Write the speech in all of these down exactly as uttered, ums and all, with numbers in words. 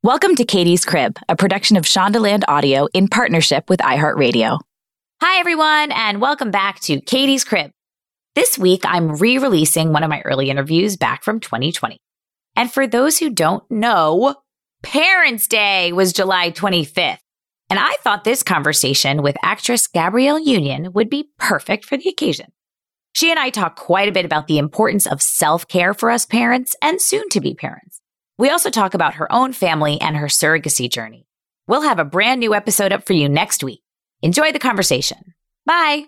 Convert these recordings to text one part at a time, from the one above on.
Welcome to Katie's Crib, a production of Shondaland Audio in partnership with iHeartRadio. Hi, everyone, and welcome back to Katie's Crib. This week, I'm re-releasing one of my early interviews back from twenty twenty. And for those who don't know, Parents' Day was July twenty-fifth. And I thought this conversation with actress Gabrielle Union would be perfect for the occasion. She and I talk quite a bit about the importance of self-care for us parents and soon-to-be parents. We also talk about her own family and her surrogacy journey. We'll have a brand new episode up for you next week. Enjoy the conversation. Bye.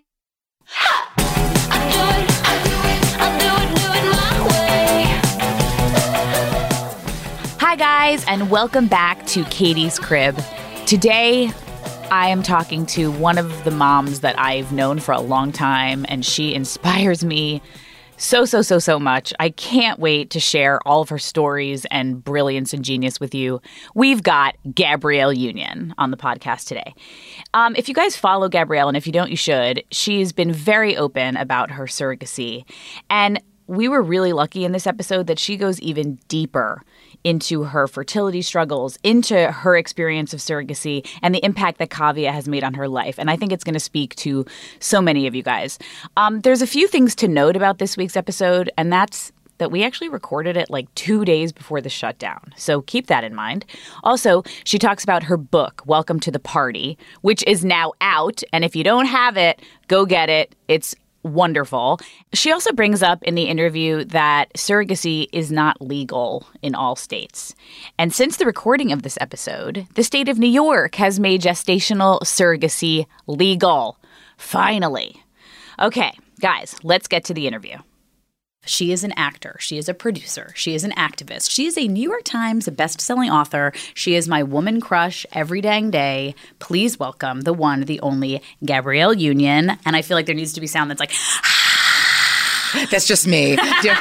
Hi, guys, and welcome back to Katie's Crib. Today, I am talking to one of the moms that I've known for a long time, and she inspires me so, so, so, so much. I can't wait to share all of her stories and brilliance and genius with you. We've got Gabrielle Union on the podcast today. Um, if you guys follow Gabrielle, and if you don't, you should, she's been very open about her surrogacy. And we were really lucky in this episode that she goes even deeper into her fertility struggles, into her experience of surrogacy, and the impact that Kavya has made on her life. And I think it's going to speak to so many of you guys. Um, there's a few things to note about this week's episode, and that's that we actually recorded it like two days before the shutdown. So keep that in mind. Also, she talks about her book, Welcome to the Party, which is now out. And if you don't have it, go get it. It's wonderful. She also brings up in the interview that surrogacy is not legal in all states. And since the recording of this episode, the state of New York has made gestational surrogacy legal. Finally. Okay, guys, let's get to the interview. She is an actor. She is a producer. She is an activist. She is a New York Times best-selling author. She is my woman crush every dang day. Please welcome the one, the only Gabrielle Union. And I feel like there needs to be sound that's like, that's just me.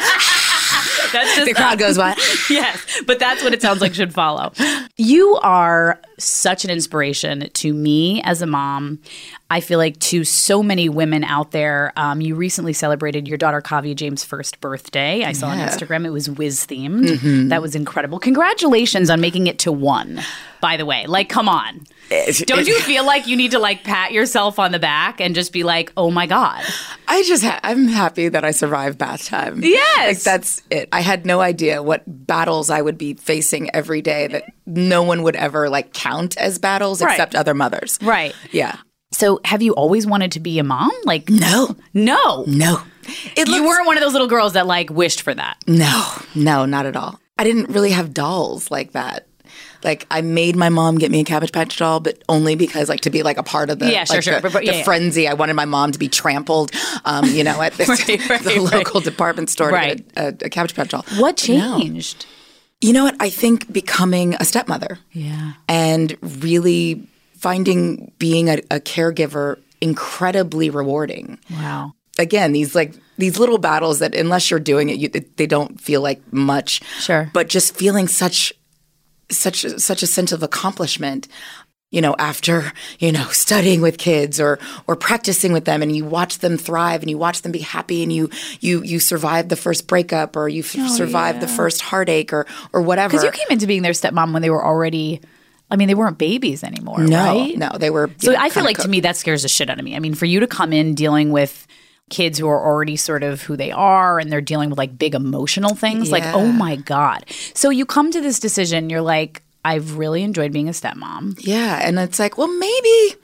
That's just the crowd goes by. Yes, but that's what it sounds like should follow. You are such an inspiration to me as a mom. I feel like to so many women out there. Um, you recently celebrated your daughter Kavya James' first birthday. I saw yeah. on Instagram it was Wiz themed. Mm-hmm. That was incredible. Congratulations on making it to one, by the way. Like, come on. It, Don't it, you feel like you need to like pat yourself on the back and just be like, oh my God? I just, ha- I'm happy that I survived bath time. Yes. Like, that's it. I had no idea what battles I would be facing every day that no one would ever like count as battles right. except other mothers. Right. Yeah. So have you always wanted to be a mom? Like, no. No. No. It you looks- weren't one of those little girls that like wished for that. No. No, not at all. I didn't really have dolls like that. Like, I made my mom get me a Cabbage Patch doll, but only because, like, to be, like, a part of the, yeah, sure, like, sure. the, but, but, yeah, the yeah. frenzy. I wanted my mom to be trampled, um, you know, at this, right, right, the right. local department store right. to get a, a Cabbage Patch doll. What changed? No. You know what? I think becoming a stepmother. Yeah. And really finding being a, a caregiver incredibly rewarding. Wow. Again, these, like, these little battles that unless you're doing it, you, they don't feel like much. Sure. But just feeling such such such a sense of accomplishment, you know, after, you know, studying with kids or or practicing with them, and you watch them thrive and you watch them be happy, and you you you survive the first breakup, or you f- oh, survive yeah. the first heartache, or or whatever. Because you came into being their stepmom when they were already, I mean, they weren't babies anymore, no, right? No, they were. So know, I feel like cooked. to me that scares the shit out of me. I mean, for you to come in dealing with kids who are already sort of who they are, and they're dealing with like big emotional things, Yeah. like, oh my God. So you come to this decision, you're like, I've really enjoyed being a stepmom. Yeah, and it's like, well, maybe,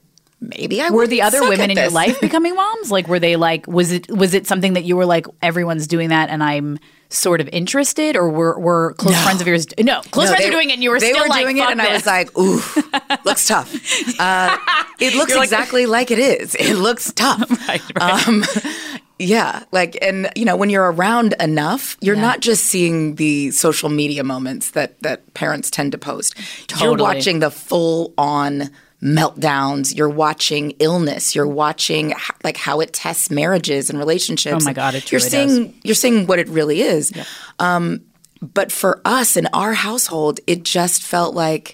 maybe I were the other suck women at in your this. life becoming moms? Like, were they like, was it was it something that you were like, everyone's doing that, and I'm sort of interested, or were were close No. friends of yours? No, close No, friends they, were doing it, and you were they still were like, doing it, fuck and this. I was like, ooh, looks tough. Uh, it looks You're like- exactly like it is. It looks tough. Right, right. Um, yeah, like, and you know, when you're around enough, you're Yeah. not just seeing the social media moments that that parents tend to post. You're Totally. watching the full on meltdowns. You're watching illness. You're watching h- like how it tests marriages and relationships. Oh my God, it you're truly seeing does. you're seeing what it really is. Yeah. Um, but for us in our household, it just felt like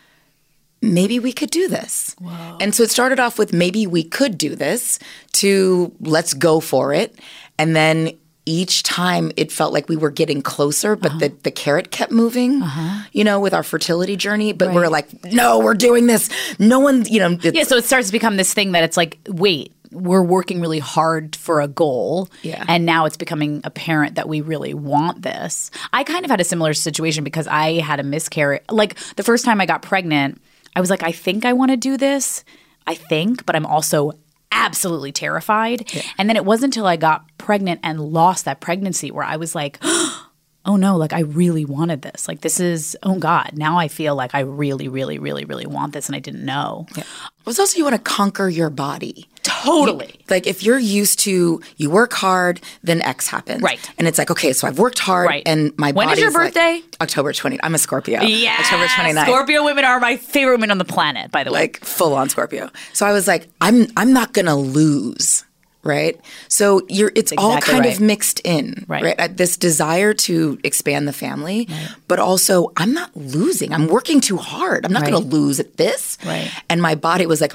maybe we could do this. Whoa. And so it started off with maybe we could do this to let's go for it. And then each time it felt like we were getting closer, but uh-huh. the, the carrot kept moving, uh-huh. you know, with our fertility journey. But right. we're like, no, we're doing this. No one, you know. Yeah, so it starts to become this thing that it's like, wait, we're working really hard for a goal. Yeah. And now it's becoming apparent that we really want this. I kind of had a similar situation because I had a miscarriage. Like the first time I got pregnant, I was like, I think I want to do this. I think, but I'm also absolutely terrified. Yeah. And then it wasn't until I got pregnant and lost that pregnancy where I was like, oh no, like I really wanted this. Like this is, oh God, now I feel like I really, really, really, really want this and I didn't know. Yeah. It was also you want to conquer your body. Totally. You, like if you're used to, you work hard, then X happens. Right. And it's like, okay, so I've worked hard right. and my When body's is your birthday? Like, October twentieth. I'm a Scorpio. Yeah. October twenty-ninth. Scorpio women are my favorite women on the planet, by the way. Like full on Scorpio. So I was like, I'm I'm not going to lose. Right. So you're it's exactly all kind right. of mixed in. Right. right? Uh, This desire to expand the family, right. but also I'm not losing. I'm working too hard. I'm not right. going to lose at this. Right. And my body was like,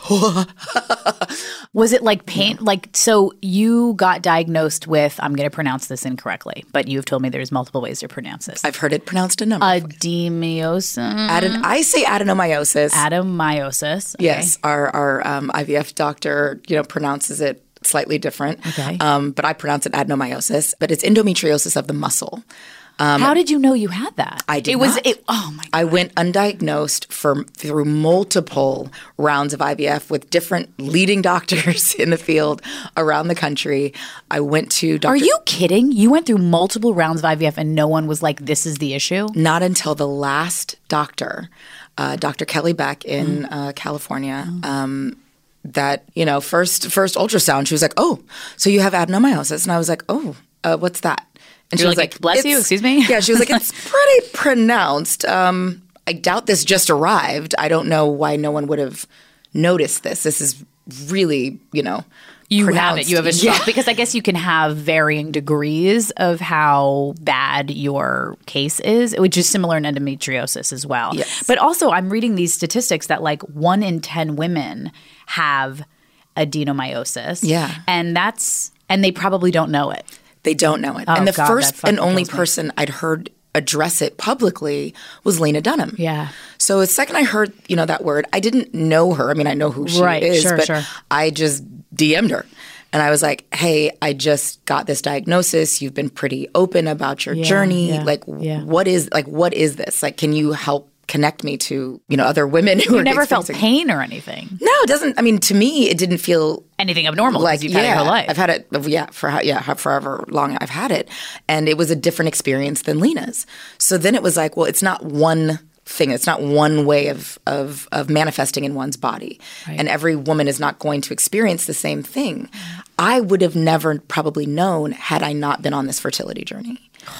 was it like pain? Yeah. Like, so you got diagnosed with, I'm going to pronounce this incorrectly, but you've told me there's multiple ways to pronounce this. I've heard it pronounced a number of ways. Adenomyosis. Adon- I say adenomyosis. Adenomyosis. Okay. Yes. Our, our um, I V F doctor, you know, pronounces it slightly different. Okay. Um, but I pronounce it adenomyosis. But it's endometriosis of the muscle. Um, How did you know you had that? I did it was, not. It, oh, my God. I went undiagnosed for, through multiple rounds of I V F with different leading doctors in the field around the country. I went to Doctor Are you kidding? You went through multiple rounds of I V F and no one was like, this is the issue? Not until the last doctor, uh, Doctor Kelly Beck in mm. uh, California, mm. um, that, you know, first first ultrasound, she was like, oh, so you have adenomyosis. And I was like, oh, uh, what's that? And You're she was like, like, bless you, excuse me? Yeah, she was like, it's pretty pronounced. Um, I doubt this just arrived. I don't know why no one would have noticed this. This is really, you know, You pronounced. have it. You have a shock. Yeah. Because I guess you can have varying degrees of how bad your case is, which is similar in endometriosis as well. Yes. But also I'm reading these statistics that like one in ten women have adenomyosis. Yeah. And that's – and they probably don't know it. They don't know it. Oh, and the God, first and only kills me. person I'd heard address it publicly was Lena Dunham. Yeah. So the second I heard, you know, that word, I didn't know her. I mean, I know who she Right, is, sure, but sure. I just D M'd her. And I was like, hey, I just got this diagnosis. You've been pretty open about your Yeah, journey. yeah, like, yeah. what is like, what is this? Like, can you help connect me to, you know, other women who You are never felt experiencing- pain or anything? No, it doesn't. I mean, to me, it didn't feel Anything abnormal like, because you've had it yeah, your whole life. I've had it, yeah, for how- yeah, how- forever long I've had it. And it was a different experience than Lena's. So then it was like, well, it's not one thing. It's not one way of of, of manifesting in one's body. Right. And every woman is not going to experience the same thing. I would have never probably known had I not been on this fertility journey.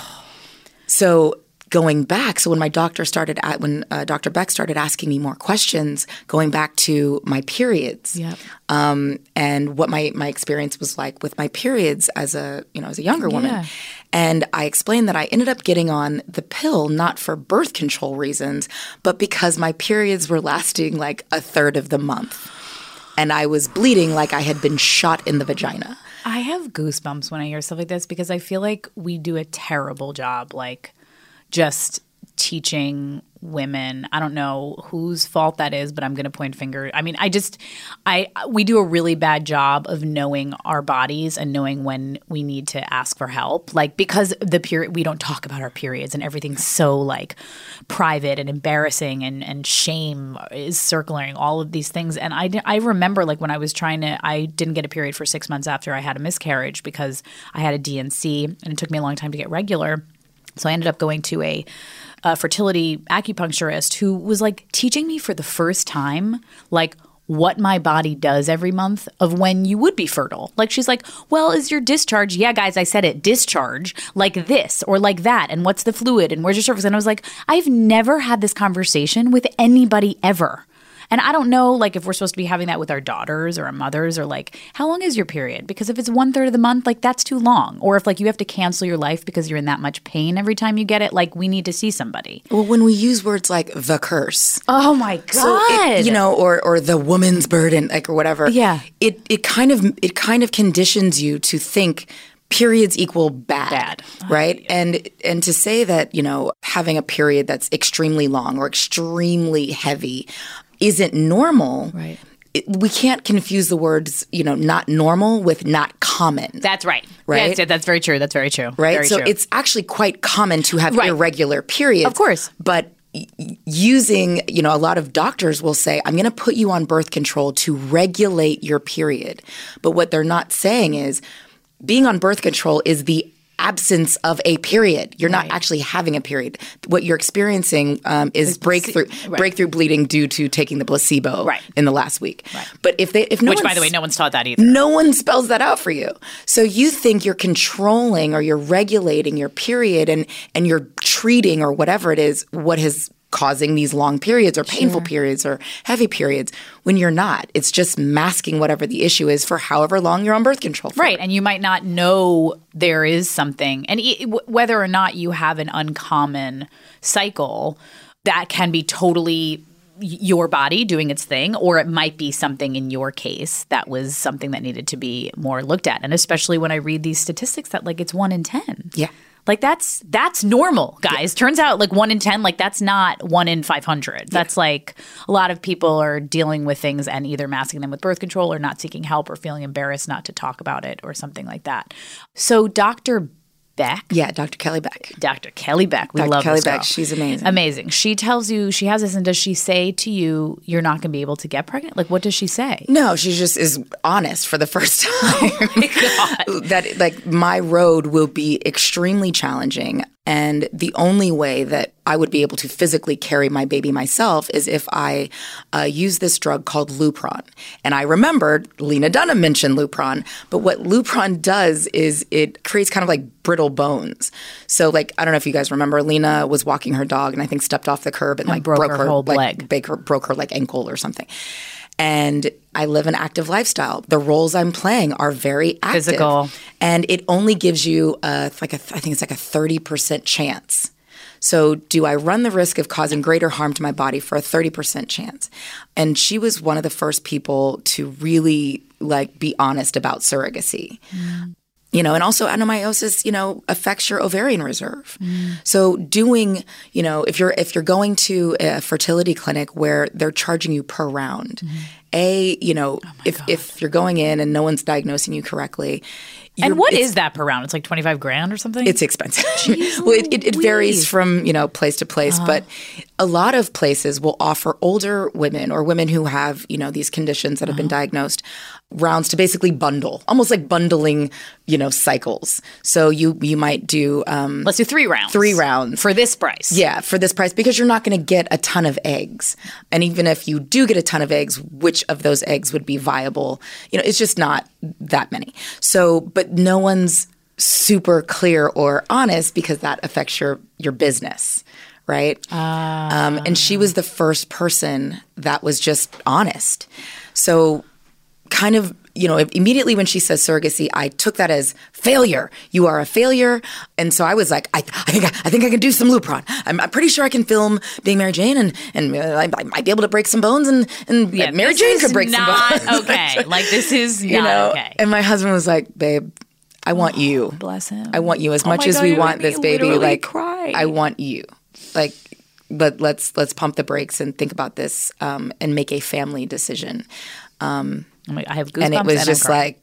So going back, so when my doctor started at, when uh, Doctor Beck started asking me more questions, going back to my periods, Yep. um, and what my my experience was like with my periods as a you know as a younger woman, Yeah. and I explained that I ended up getting on the pill not for birth control reasons, but because my periods were lasting like a third of the month, and I was bleeding like I had been shot in the vagina. I have goosebumps when I hear stuff like this because I feel like we do a terrible job, like just teaching women. I don't know whose fault that is, but I'm going to point finger. I mean, I just, I, we do a really bad job of knowing our bodies and knowing when we need to ask for help. Like, because the period, we don't talk about our periods and everything's so like private and embarrassing and, and shame is circling all of these things. And I, I remember like when I was trying to, I didn't get a period for six months after I had a miscarriage because I had a D N C and it took me a long time to get regular. So I ended up going to a, a fertility acupuncturist who was like teaching me for the first time, like what my body does every month of when you would be fertile. Like she's like, well, is your discharge? Yeah, guys, I said it, discharge like this or like that. And what's the fluid and where's your cervix? And I was like, I've never had this conversation with anybody ever. And I don't know, like, if we're supposed to be having that with our daughters or our mothers or, like, how long is your period? Because if it's one third of the month, like, that's too long. Or if, like, you have to cancel your life because you're in that much pain every time you get it, like, we need to see somebody. Well, when we use words like the curse. Oh, my God. So it, you know, or or the woman's burden, like, or whatever. Yeah. It, it kind of it kind of conditions you to think periods equal bad, Bad. right? And and to say that, you know, having a period that's extremely long or extremely heavy isn't normal. Right. It, we can't confuse the words, you know, not normal with not common. That's right. Right? Yes, that's very true. That's very true. Right? Very so true. it's actually quite common to have Right. irregular periods. Of course. But y- using, you know, a lot of doctors will say, I'm going to put you on birth control to regulate your period. But what they're not saying is being on birth control is the absence of a period. You're not Right. actually having a period. What you're experiencing um, is breakthrough right. breakthrough bleeding due to taking the placebo Right. in the last week. Right. But if they, if no Which, by one's- the way, no one's taught that either. no one spells that out for you. So you think you're controlling or you're regulating your period and and you're treating or whatever it is what is causing these long periods or painful periods or heavy periods when you're not. It's just masking whatever the issue is for however long you're on birth control for. Right. And you might not know there is something. And e- w- whether or not you have an uncommon cycle, that can be totally y- your body doing its thing, or it might be something in your case that was something that needed to be more looked at. And especially when I read these statistics that like it's one in ten. Yeah. Like that's that's normal, guys. Turns out like one in ten, like that's not one in five hundred. That's like a lot of people are dealing with things and either masking them with birth control or not seeking help or feeling embarrassed not to talk about it or something like that. So Doctor Beck, Yeah, Doctor Kelly Beck. Doctor Kelly Beck, we Doctor love Kelly this girl. Beck, she's amazing. Amazing. She tells you, she has this, and does she say to you, you're not going to be able to get pregnant? Like, what does she say? No, she just is honest for the first time. Oh my God. That like my road will be extremely challenging. And the only way that I would be able to physically carry my baby myself is if I uh, use this drug called Lupron. And I remembered Lena Dunham mentioned Lupron, but what Lupron does is it creates kind of like brittle bones. So like, I don't know if you guys remember, Lena was walking her dog and I think stepped off the curb and, like broke broke, her her, whole like, leg. Broke her, broke her like ankle or something. And I live an active lifestyle. The roles I'm playing are very active. Physical. And it only gives you a, like a, I think it's like a thirty percent chance. So do I run the risk of causing greater harm to my body for a thirty percent chance? And she was one of the first people to really like be honest about surrogacy. Mm. You know, and also adenomyosis, you know, affects your ovarian reserve. Mm. So doing, you know, if you're if you're going to a fertility clinic where they're charging you per round, mm. A, you know, oh if, if you're going in and no one's diagnosing you correctly. And what is that per round? It's like twenty-five grand or something? It's expensive. Well, it, it, it varies from, you know, place to place. Uh-huh. But a lot of places will offer older women or women who have, you know, these conditions that have uh-huh. been diagnosed rounds to basically bundle, almost like bundling, you know, cycles. So you you might do um, let's do three rounds. Three rounds for this price. Yeah, for this price because you're not going to get a ton of eggs. And even if you do get a ton of eggs, which of those eggs would be viable? You know, it's just not that many. So, but no one's super clear or honest because that affects your your business. Right. Uh, um, and she was the first person that was just honest. So kind of, you know, immediately when she says surrogacy, I took that as failure. You are a failure. And so I was like, I, I think I, I think I can do some Lupron. I'm, I'm pretty sure I can film being Mary Jane and, and uh, I, I might be able to break some bones and, and yeah, Mary Jane could break not some bones. Okay. Like this is not you know? Okay. And my husband was like, babe, I want oh, you. Bless him. I want you as oh much as God, we you want made this me baby. Like, cry. I want you. Like, but let's let's pump the brakes and think about this um, and make a family decision. Um, oh my, I have goosebumps. And it was and just like,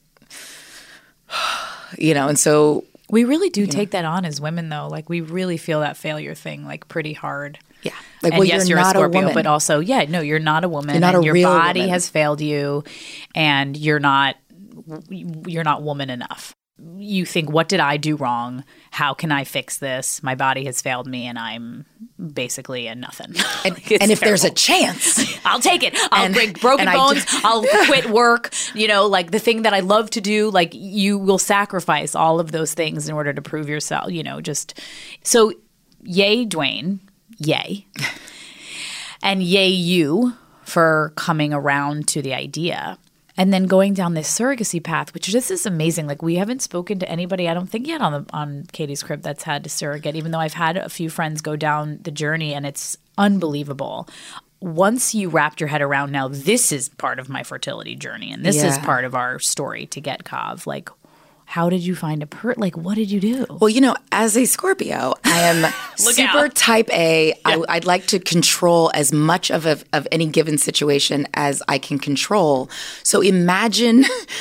you know, and so we really do take know. that on as women, though. Like we really feel that failure thing like pretty hard. Yeah. Like, and well, yes, you're, you're not a Scorpio, a woman. but also, yeah, no, you're not a woman. You're not and a your real body woman. has failed you, and you're not you're not woman enough. You think, what did I do wrong? How can I fix this? My body has failed me, and I'm basically a nothing. And, like, and if terrible. there's a chance, I'll take it. I'll and, break broken bones. Do- I'll quit work. You know, like the thing that I love to do. Like you will sacrifice all of those things in order to prove yourself. You know, just so yay, Dwayne, yay, and yay you for coming around to the idea. And then going down this surrogacy path, which just is amazing. Like we haven't spoken to anybody, I don't think yet on the, on Katie's Crib that's had a surrogate, even though I've had a few friends go down the journey and it's unbelievable. Once you wrapped your head around now, this is part of my fertility journey and this yeah. is part of our story to get Kav. Like How did you find a per? Like, what did you do? Well, you know, as a Scorpio, I am super out. type A. Yeah. I, I'd like to control as much of a, of any given situation as I can control. So imagine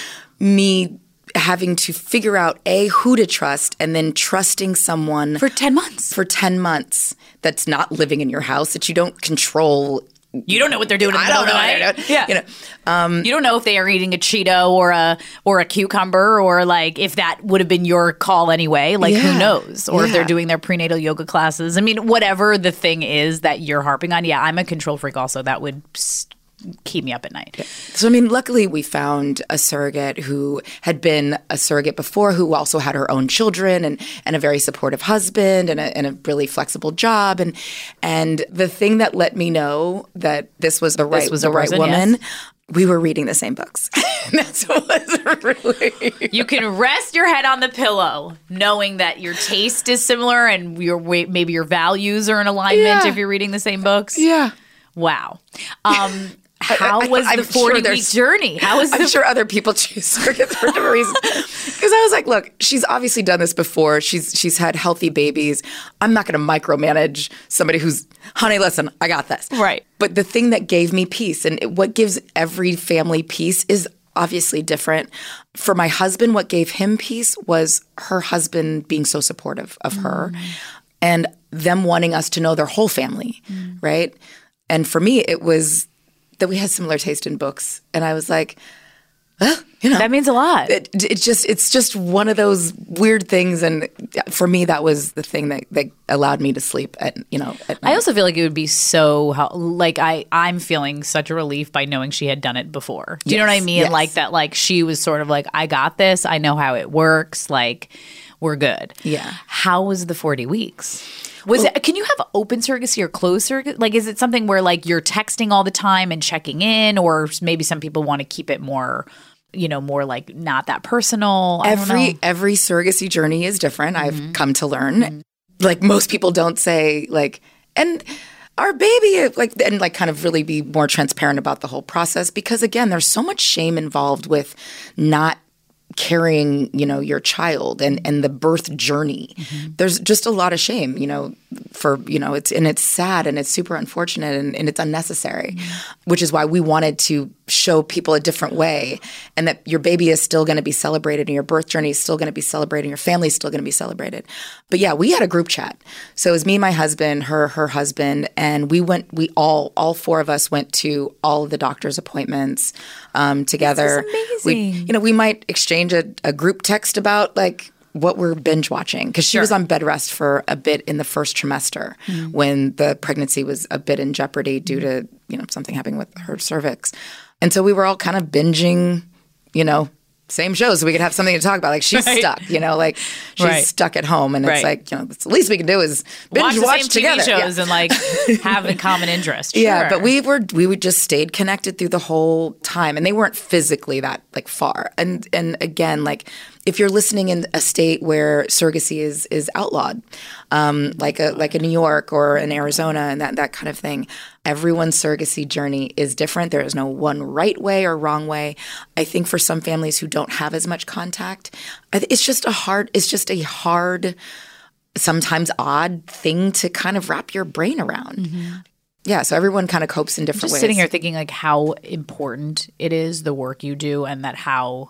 me having to figure out A, who to trust, and then trusting someone For ten months. For ten months that's not living in your house, that you don't control. You don't know what they're doing in the I middle don't of know. the I night. don't know. Yeah. You know, um, you don't know if they are eating a Cheeto or a or a cucumber, or like if that would have been your call anyway. Like, Yeah. who knows? Or if they're Yeah. doing their prenatal yoga classes. I mean, whatever the thing is that you're harping on. Yeah, I'm a control freak also. That would s- keep me up at night. So, I mean, luckily we found a surrogate who had been a surrogate before, who also had her own children and, and a very supportive husband and a, and a really flexible job. And and the thing that let me know that this was the right, This was the a right person, woman, yes. we were reading the same books. That's what was really... You can rest your head on the pillow knowing that your taste is similar and your maybe your values are in alignment Yeah. if you're reading the same books. Yeah. Wow. Um, how I- was I'm the sure forty-week there's- journey? How was I'm the sure other people choose surrogates for different reasons. Because I was like, look, she's obviously done this before. She's she's had healthy babies. I'm not going to micromanage somebody who's, honey, listen, I got this. Right. But the thing that gave me peace, and it- what gives every family peace, is obviously different. For my husband, what gave him peace was her husband being so supportive of her and them wanting us to know their whole family, right? And for me, it was that we had similar taste in books. And I was like, well, you know. That means a lot. It, it just it's just one of those weird things, and for me, that was the thing that, that allowed me to sleep at you know. At night. I also feel like it would be so hel- like I I'm feeling such a relief by knowing she had done it before. Do you know what I Yes, mean? yes. Like that. Like she was sort of like, I got this. I know how it works. Like we're good. Yeah. How was the forty weeks? Was it? Can you have open surrogacy or closed surrogacy? Like, is it something where like you're texting all the time and checking in, or maybe some people want to keep it more, you know, more like not that personal? I don't every know. every surrogacy journey is different. Mm-hmm. I've come to learn. Mm-hmm. Like most people don't say like and. Our baby, like, and like, kind of really be more transparent about the whole process, because again, there's so much shame involved with not carrying, you know, your child and, and the birth journey. Mm-hmm. There's just a lot of shame, you know, for, you know, it's, and it's sad and it's super unfortunate and, and it's unnecessary, mm-hmm. which is why we wanted to show people a different way, and that your baby is still going to be celebrated and your birth journey is still going to be celebrated and your family is still going to be celebrated. But yeah, we had a group chat. So it was me, my husband, her, her husband, and we went, we all, all four of us went to all of the doctor's appointments um, together. This is We, amazing. you know, we might exchange a, a group text about like what we're binge watching, because she Sure. was on bed rest for a bit in the first trimester mm-hmm. when the pregnancy was a bit in jeopardy due to, you know, something happening with her cervix. And so we were all kind of binging, you know, same shows so we could have something to talk about. Like she's Right. stuck, you know, like she's Right. stuck at home, and Right. it's like, you know, the least we can do is binge watch watch, the same together. T V shows Yeah. and like have a common interest. Yeah, Sure. but we were we would just stayed connected through the whole time, and they weren't physically that like far. And and again, like if you're listening in a state where surrogacy is is outlawed, um, like a like a New York or an Arizona and that that kind of thing, everyone's surrogacy journey is different. There is no one right way or wrong way. I think for some families who don't have as much contact, I th- it's just a hard. It's just a hard, sometimes odd thing to kind of wrap your brain around. Mm-hmm. Yeah, so everyone kind of copes in different just ways. sitting here thinking like how important it is, the work you do, and that how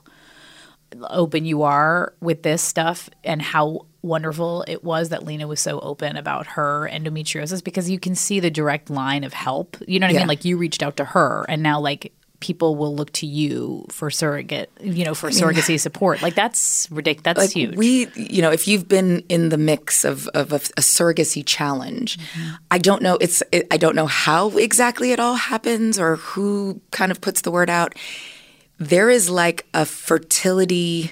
open you are with this stuff, and how wonderful it was that Lena was so open about her endometriosis, because you can see the direct line of help. You know what I Yeah. mean? Like you reached out to her, and now like people will look to you for surrogate, you know, for surrogacy support. Like that's ridiculous. That's like huge. we, you know, if you've been in the mix of, of a, a surrogacy challenge, mm-hmm. I don't know. It's it, I don't know how exactly it all happens or who kind of puts the word out. There is like a fertility,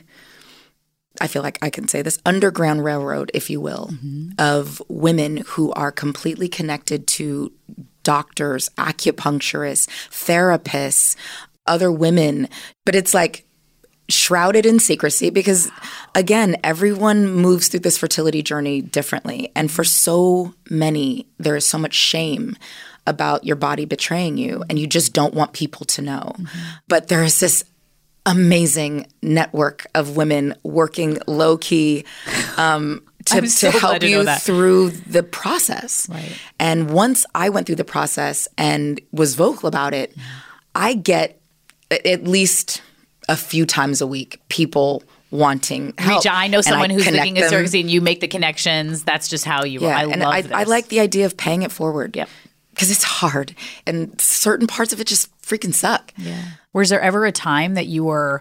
I feel like I can say this, underground railroad, if you will, mm-hmm. of women who are completely connected to doctors, acupuncturists, therapists, other women. But it's like shrouded in secrecy because, again, everyone moves through this fertility journey differently. And for so many, there is so much shame about your body betraying you, and you just don't want people to know. Mm-hmm. But there is this amazing network of women working low key um, to, so to help to you that. through the process. Right. And once I went through the process and was vocal about it, I get at least a few times a week people wanting help. Reach, I know someone I who's looking at them. surrogacy, and you make the connections. That's just how you. Yeah, I and love I, this. I like the idea of paying it forward. Yep. Because it's hard, and certain parts of it just freaking suck. Yeah. Was there ever a time that you were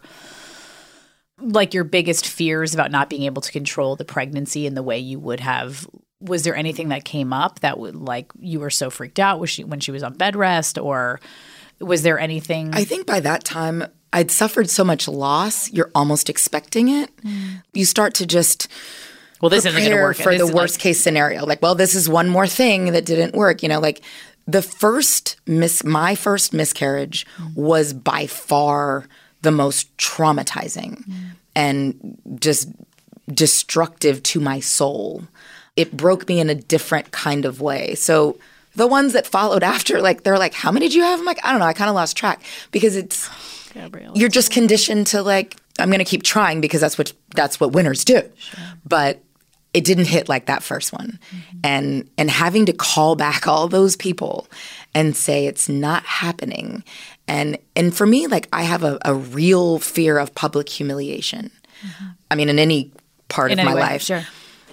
like your biggest fears about not being able to control the pregnancy in the way you would have? Was there anything that came up that would like you were so freaked out was she, when she was on bed rest, or was there anything? I think by that time I'd suffered so much loss, you're almost expecting it. Mm. You start to just well, this isn't going to work for this the worst like, case scenario. Like, well, this is one more thing that didn't work. You know, like the first mis- my first miscarriage mm. was by far the most traumatizing mm. and just destructive to my soul. It broke me in a different kind of way. So the ones that followed after, like, they're like, how many did you have? I'm like, I don't know. I kind of lost track because it's, Gabrielle, you're just conditioned to like, I'm going to keep trying because that's what, that's what winners do. Sure. But it didn't hit like that first one. Mm-hmm. And, and having to call back all those people and say it's not happening. And, and for me, like, I have a, a real fear of public humiliation. Mm-hmm. I mean, in any part in of any my way, life. Sure.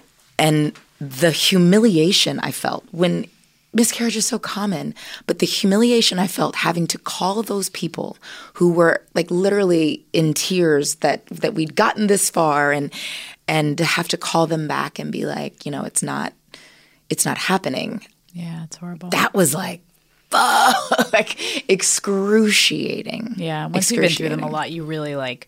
And the humiliation I felt when miscarriage is so common, but the humiliation I felt having to call those people who were like literally in tears that that we'd gotten this far, and and to have to call them back and be like, you know, it's not it's not happening. Yeah, it's horrible. That was like, fuck, like excruciating. Yeah, once you've been through them a lot, you really like.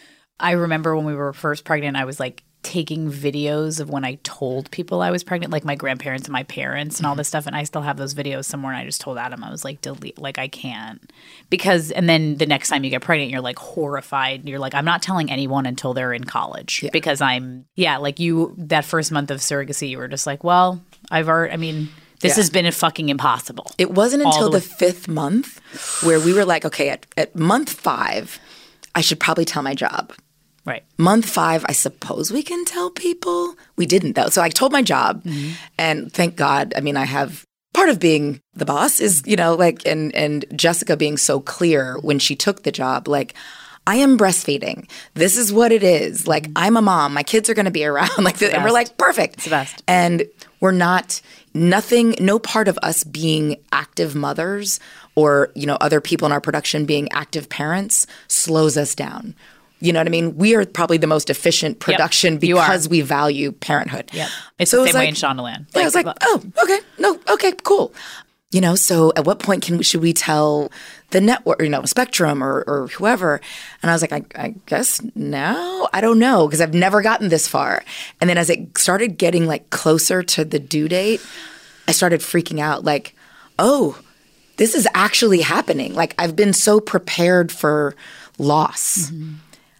I remember when we were first pregnant, I was like taking videos of when I told people I was pregnant, like my grandparents and my parents and all this stuff. And I still have those videos somewhere. And I just told Adam, I was like, delete, like I can't. Because, and then the next time you get pregnant, you're like horrified. You're like, I'm not telling anyone until they're in college yeah. because I'm, yeah, like you, that first month of surrogacy, you were just like, well, I've already, I mean, this yeah. has been a fucking impossible. It wasn't until the, the fifth month where we were like, okay, at, at month five, I should probably tell my job. Right. Month five, I suppose we can tell people. We didn't, though. So I told my job, mm-hmm. and thank God. I mean, I have part of being the boss is, you know, like, and and Jessica being so clear when she took the job, like, I am breastfeeding. This is what it is. Like, I'm a mom. My kids are going to be around. Like, and we're like, perfect. It's the best. And we're not, nothing, no part of us being active mothers or, you know, other people in our production being active parents slows us down. You know what I mean? We are probably the most efficient production yep, because we value parenthood. Yeah, it's so the it same way like, in Shondaland. Yeah, like, I was like, oh, okay, no, okay, cool. You know, so at what point can should we tell the network, you know, Spectrum or, or whoever? And I was like, I, I guess now? I don't know, because I've never gotten this far. And then as it started getting like closer to the due date, I started freaking out like, oh, this is actually happening. Like, I've been so prepared for loss. Mm-hmm.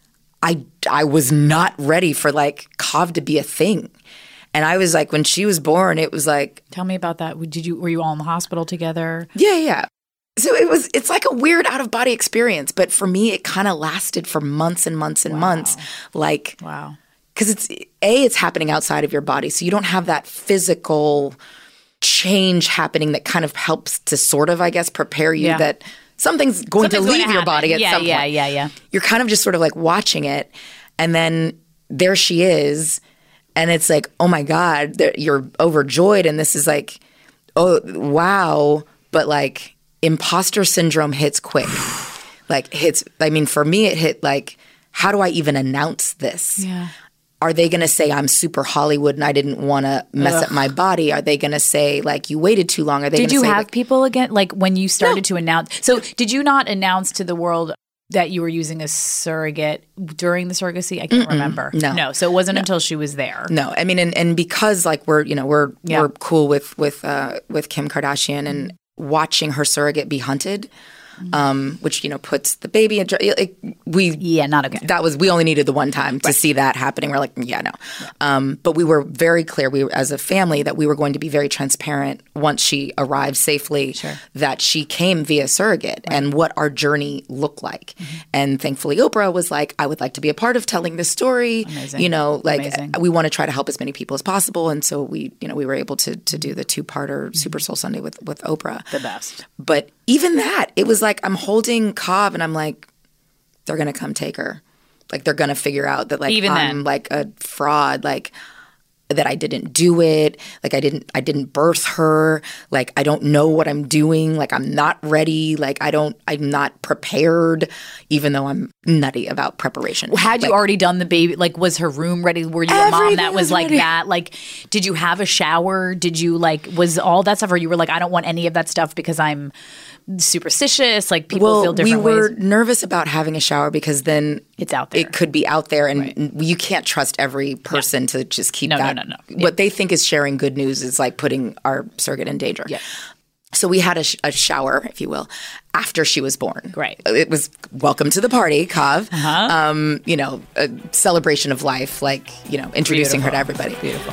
I, I was not ready for like C O V to be a thing. And I was like, when she was born, it was like. Tell me about that. Did you, were you all in the hospital together? Yeah, yeah. So it was, it's like a weird out of body experience. But for me, it kind of lasted for months and months and wow. months. Like, wow. Because it's, A, it's happening outside of your body. So you don't have that physical change happening that kind of helps to sort of, I guess, prepare you yeah. that something's going Something's to leave going to your body at yeah, some yeah, point. Yeah, yeah, yeah. You're kind of just sort of like watching it. And then there she is. And it's like, oh my God, you're overjoyed. And this is like, oh, wow. But like imposter syndrome hits quick. Like hits, I mean, for me, it hit like, how do I even announce this? Yeah. Are they going to say I'm super Hollywood and I didn't want to mess Ugh. up my body? Are they going to say like you waited too long? Are they? Did you say, have like, people again? Like when you started no. to announce? So did you not announce to the world that you were using a surrogate during the surrogacy? I can't Mm-mm. remember. No, no. So it wasn't no. until she was there. No, I mean, and, and because like we're you know we're yeah. we're cool with with uh, with Kim Kardashian and watching her surrogate be hunted. um, which, you know, puts the baby in, like, we, Yeah, not okay. that was, we only needed the one time to Right. see that happening. We're like, yeah, no. Yeah. Um, but we were very clear, we as a family, that we were going to be very transparent once she arrived safely, Sure. that she came via surrogate right. and what our journey looked like. Mm-hmm. And thankfully, Oprah was like, I would like to be a part of telling this story. Amazing. You know, like Amazing. we want to try to help as many people as possible. And so we, you know, we were able to to do the two-parter Super Soul Sunday with, with Oprah. The best. But even that, it was like I'm holding Cobb and I'm like, they're going to come take her. Like they're going to figure out that like Even I'm then. like a fraud, like that I didn't do it. Like I didn't I didn't birth her. Like I don't know what I'm doing. Like I'm not ready. Like I don't I'm not prepared, even though I'm nutty about preparation. Had you Like, already done the baby? Like, was her room ready? Were you a mom Everything that was was like ready. that? Like, did you have a shower? Did you like, was all that stuff? Or you were like, I don't want any of that stuff because I'm superstitious? Like, people well, feel different we were ways. nervous about having a shower because then It's out there. it could be out there, and Right. you can't trust every person to just keep No, no, that. no, no. What they think is sharing good news is like putting our surrogate in danger. Yeah. So we had a, sh- a shower, if you will, after she was born. Great. It was welcome to the party, Kav. Uh-huh. Um, you know, a celebration of life, like, you know, introducing her to everybody. Beautiful.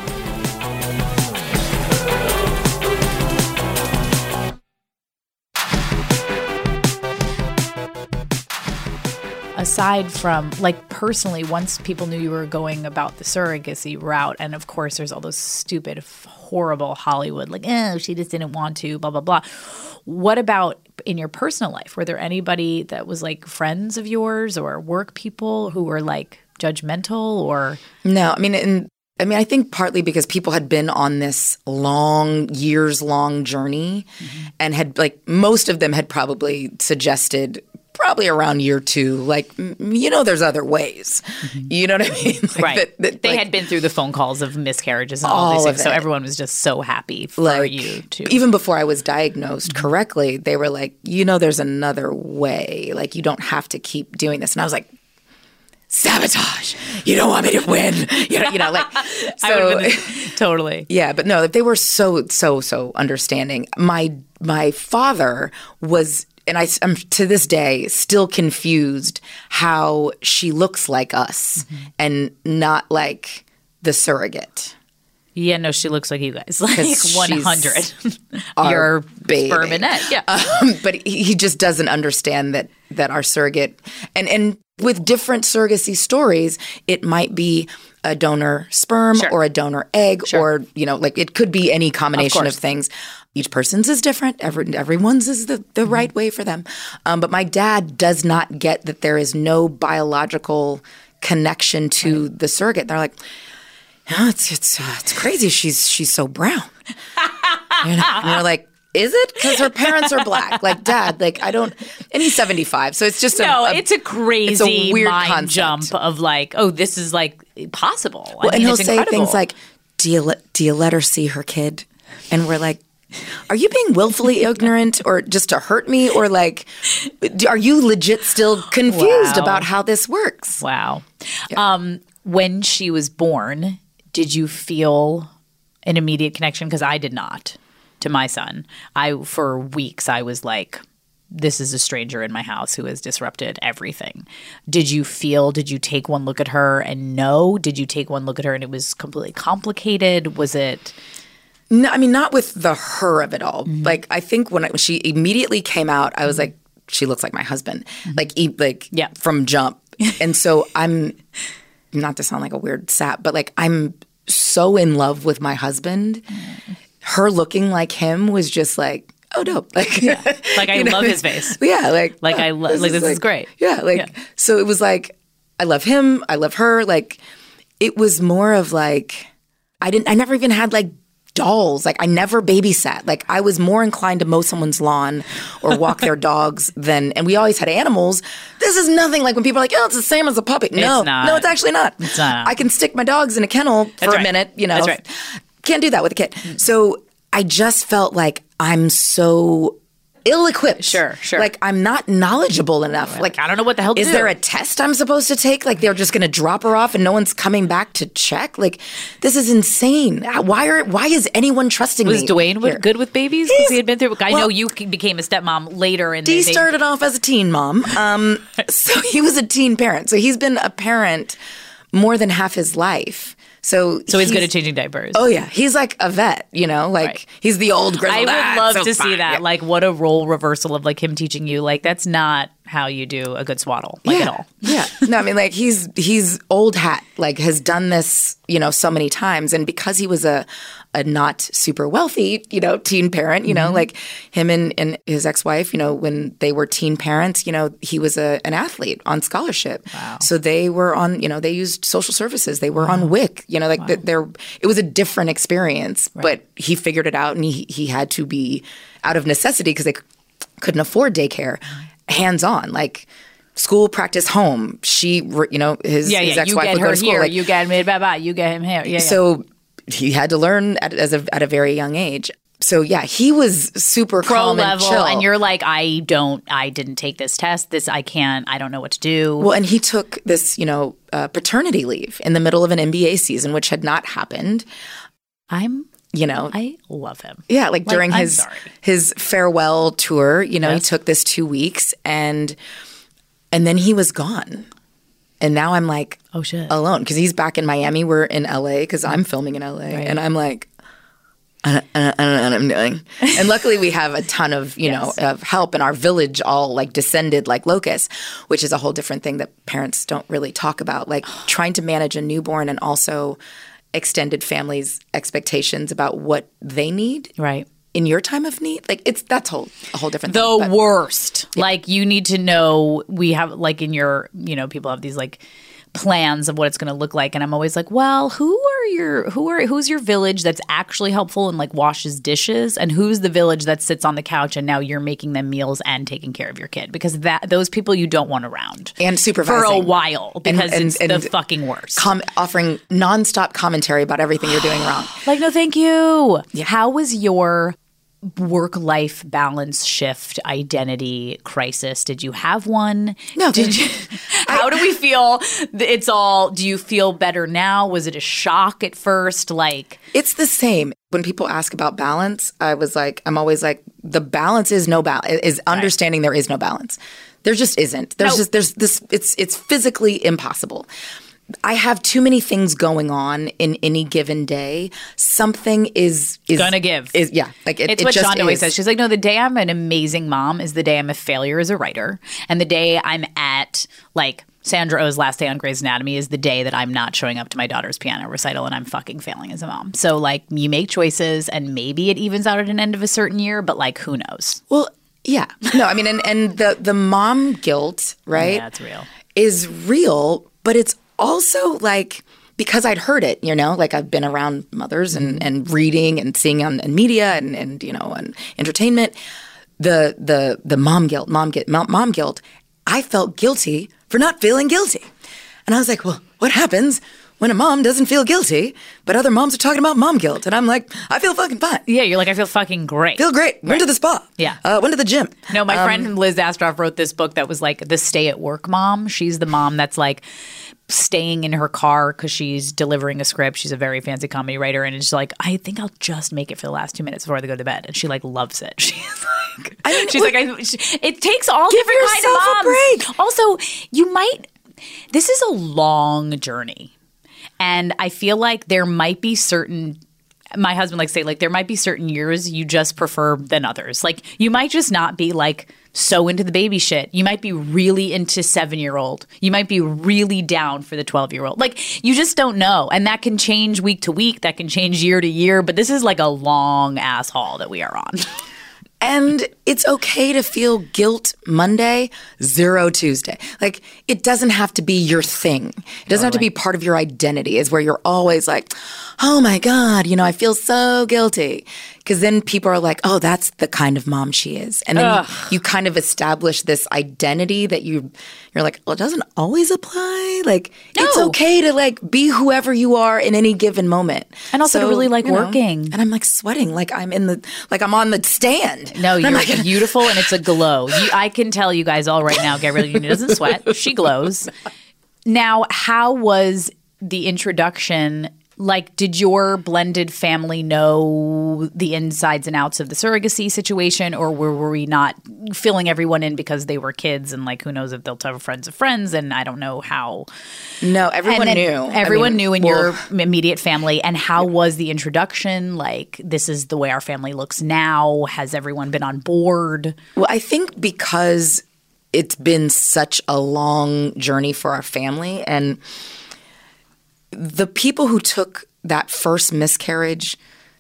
Aside from, like, personally, once people knew you were going about the surrogacy route, and of course there's all those stupid, f- horrible Hollywood, like, oh, she just didn't want to, blah, blah, blah. What about in your personal life? Were there anybody that was, like, friends of yours or work people who were, like, judgmental or? No, I mean, and I mean, I think partly because people had been on this long, years-long journey, mm-hmm. and had, like, most of them had probably suggested probably around year two, like, you know, there's other ways. Mm-hmm. You know what I mean? Like right. that, that, they like, had been through the phone calls of miscarriages and all, all these of things. So it. everyone was just so happy for like, you to. Even before I was diagnosed Mm-hmm. correctly, they were like, you know, there's another way. Like, you don't have to keep doing this. And I was like, sabotage. You don't want me to win. You know, you know, like, so. I been, totally. Yeah, but no, they were so, so, so understanding. My, my father was, and I, I'm to this day still confused how she looks like us, mm-hmm. and not like the surrogate. Yeah, no, she looks like you guys. Like one hundred. Our Your baby. sperm and egg. Yeah. Um, but he, he just doesn't understand that that our surrogate, and, and with different surrogacy stories, it might be a donor sperm, Sure. or a donor egg, Sure. or, you know, like it could be any combination of, course. of things. Each person's is different. Every, everyone's is the, the Mm-hmm. right way for them. Um, but my dad does not get that there is no biological connection to right. the surrogate. They're like, oh, it's it's uh, it's crazy. She's she's so brown. You know? And you're like, is it? Because her parents are black. Like, Dad, like, I don't. And he's seventy-five, so it's just a, no. a, it's a crazy it's a weird mind concept. jump of like, oh, this is like possible. I Well, mean, and he'll it's say incredible. things like, "Do you let do you let her see her kid?" And we're like, are you being willfully ignorant, or just to hurt me, or like, are you legit still confused Wow. about how this works? Wow. Yeah. Um, when she was born, did you feel an immediate connection? Because I did not to my son. I for weeks I was like, this is a stranger in my house who has disrupted everything. Did you feel, did you take one look at her and know? Did you take one look at her and it was completely complicated? Was it? No, I mean, not with the her of it all. Mm-hmm. Like, I think when, I, when she immediately came out, I was like, she looks like my husband. Mm-hmm. Like, e- like Yeah. from jump. And so I'm, not to sound like a weird sap, but like I'm so in love with my husband. Mm-hmm. Her looking like him was just like, oh, dope. Like, Yeah. Like, I you know? love his face. Yeah, like, Like, oh, I lo- like, this is great. Yeah, like, Yeah. so it was like, I love him, I love her. Like, it was more of like, I didn't, I never even had like dolls. Like, I never babysat. Like, I was more inclined to mow someone's lawn or walk their dogs than, and we always had animals. This is nothing like when people are like, oh, it's the same as a puppy. No, It's not. no, it's actually not. It's not. I can stick my dogs in a kennel for That's a right. minute, you know. That's right. Can't do that with a kid. So I just felt like I'm so ill-equipped. Sure, sure. Like, I'm not knowledgeable enough. Like, I don't know what the hell to is do. there a test I'm supposed to take? Like, they're just going to drop her off and no one's coming back to check? Like, this is insane. Why are why is anyone trusting Was me? Dwayne here? good with babies? Because he had been through. I well, know you became a stepmom later in the He they- started off as a teen mom. Um, so he was a teen parent. So he's been a parent more than half his life. So, So he's, he's good at changing diapers. Oh, yeah. He's like a vet, you know? Like, Right. he's the old grizzled I would dad, love so to see fine. that. Yeah. Like, what a role reversal of like him teaching you. Like, that's not how you do a good swaddle, like yeah. at all. Yeah. No, I mean, like, he's he's old hat, like, has done this, you know, so many times. And because he was a, a not super wealthy, you know, teen parent, you know, Mm-hmm. like him and, and his ex-wife, you know, when they were teen parents, you know, he was a, an athlete on scholarship. Wow. So they were on, you know, they used social services. They were wow. on W I C, you know, like wow. they're, it was a different experience, right. but he figured it out and he, he had to be out of necessity because they c- couldn't afford daycare, hands-on, like school, practice, home. She, you know, his, yeah, his yeah. ex-wife you get would her go to school. here, Like, you get him, blah, blah, you get him here. Yeah, yeah. So he had to learn at, as a, at a very young age. So yeah, he was super pro calm level, and chill. And you're like, I don't, I didn't take this test. This, I can't, I don't know what to do. Well, and he took this, you know, uh, paternity leave in the middle of an N B A season, which had not happened. I'm, you know, I love him. Yeah, like, like during I'm his sorry. his farewell tour, you know, yes. he took this two weeks and and then he was gone. And now I'm like, oh shit, alone because he's back in Miami. We're in L A because I'm filming in L A, right. and I'm like, I don't, I, don't, I don't know what I'm doing. And luckily we have a ton of, you yes. know, of help, and our village all like descended like locusts, which is a whole different thing that parents don't really talk about, like trying to manage a newborn and also extended families' expectations about what they need. Right. In your time of need, like it's that's whole a whole different the thing. The worst. Yeah. Like you need to know. We have like in your, you know, people have these like plans of what it's going to look like, and I'm always like, well, who are your who are who's your village that's actually helpful and like washes dishes, and who's the village that sits on the couch and now you're making them meals and taking care of your kid, because that those people you don't want around and supervising for a while because and, it's and, the and fucking worst. Com- offering nonstop commentary about everything you're doing wrong. Like, no, thank you. Yeah. How was your work-life balance shift identity crisis? Did you have one? No. Did you, how do we feel? It's all, do you feel better now? Was it a shock at first? Like, it's the same. When people ask about balance, I was like, I'm always like, the balance is no balance, is understanding right. there is no balance. There just isn't. There's no. just, there's this, it's, it's physically impossible. I have too many things going on in any given day. Something is is gonna give. Is yeah, like it, it's it what just Shonda always is. says. She's like, no, the day I'm an amazing mom is the day I'm a failure as a writer, and the day I'm at like Sandra Oh's last day on Grey's Anatomy is the day that I'm not showing up to my daughter's piano recital and I'm fucking failing as a mom. So like, you make choices, and maybe it evens out at an end of a certain year, but like, who knows? Well, yeah, no, I mean, and and the the mom guilt, right? Yeah, it's real. Is real, but it's also like, because I'd heard it, you know, like I've been around mothers and, and reading and seeing on in media and, and, you know, on entertainment, the the the mom guilt, mom guilt, mom, mom guilt. I felt guilty for not feeling guilty. And I was like, well, what happens when a mom doesn't feel guilty, but other moms are talking about mom guilt? And I'm like, I feel fucking fine. Yeah, you're like, I feel fucking great. Feel great. Right. Went to the spa. Yeah. Uh, went to the gym. No, my um, friend Liz Astroff wrote this book that was like the stay-at-work mom. She's the mom that's like staying in her car because she's delivering a script. She's a very fancy comedy writer, and it's like, I think I'll just make it for the last two minutes before they go to bed. And she like loves it. She's like, I mean, she's like, I, she, it takes all give different kinds of yourself moms. a break. Also, you might. This is a long journey, and I feel like there might be certain. My husband likes to say, like, there might be certain years you just prefer than others. Like, you might just not be, like, so into the baby shit. You might be really into seven-year-old. You might be really down for the twelve-year-old. Like, you just don't know. And that can change week to week. That can change year to year. But this is, like, a long-ass haul that we are on. And it's okay to feel guilt Monday, zero Tuesday. Like, it doesn't have to be your thing. It doesn't totally. have to be part of your identity. Is where you're always like, oh my God, you know, I feel so guilty. Because then people are like, oh, that's the kind of mom she is. And then you, you kind of establish this identity that you, you're like, well, it doesn't always apply. Like, no. It's okay to like be whoever you are in any given moment. And also so, to really like you know, working. And I'm like sweating, like I'm in the, like I'm on the stand. No, you're like, beautiful and it's a glow. You, I can tell you guys all right now, Gabrielle Union doesn't sweat. She glows. Now, how was the introduction? Like, did your blended family know the insides and outs of the surrogacy situation, or were, were we not filling everyone in because they were kids and, like, who knows if they'll tell friends of friends, and I don't know how. No, everyone knew. Everyone I mean, knew in well, your immediate family. And how was the introduction? Like, this is the way our family looks now. Has everyone been on board? Well, I think because it's been such a long journey for our family, and the people who took that first miscarriage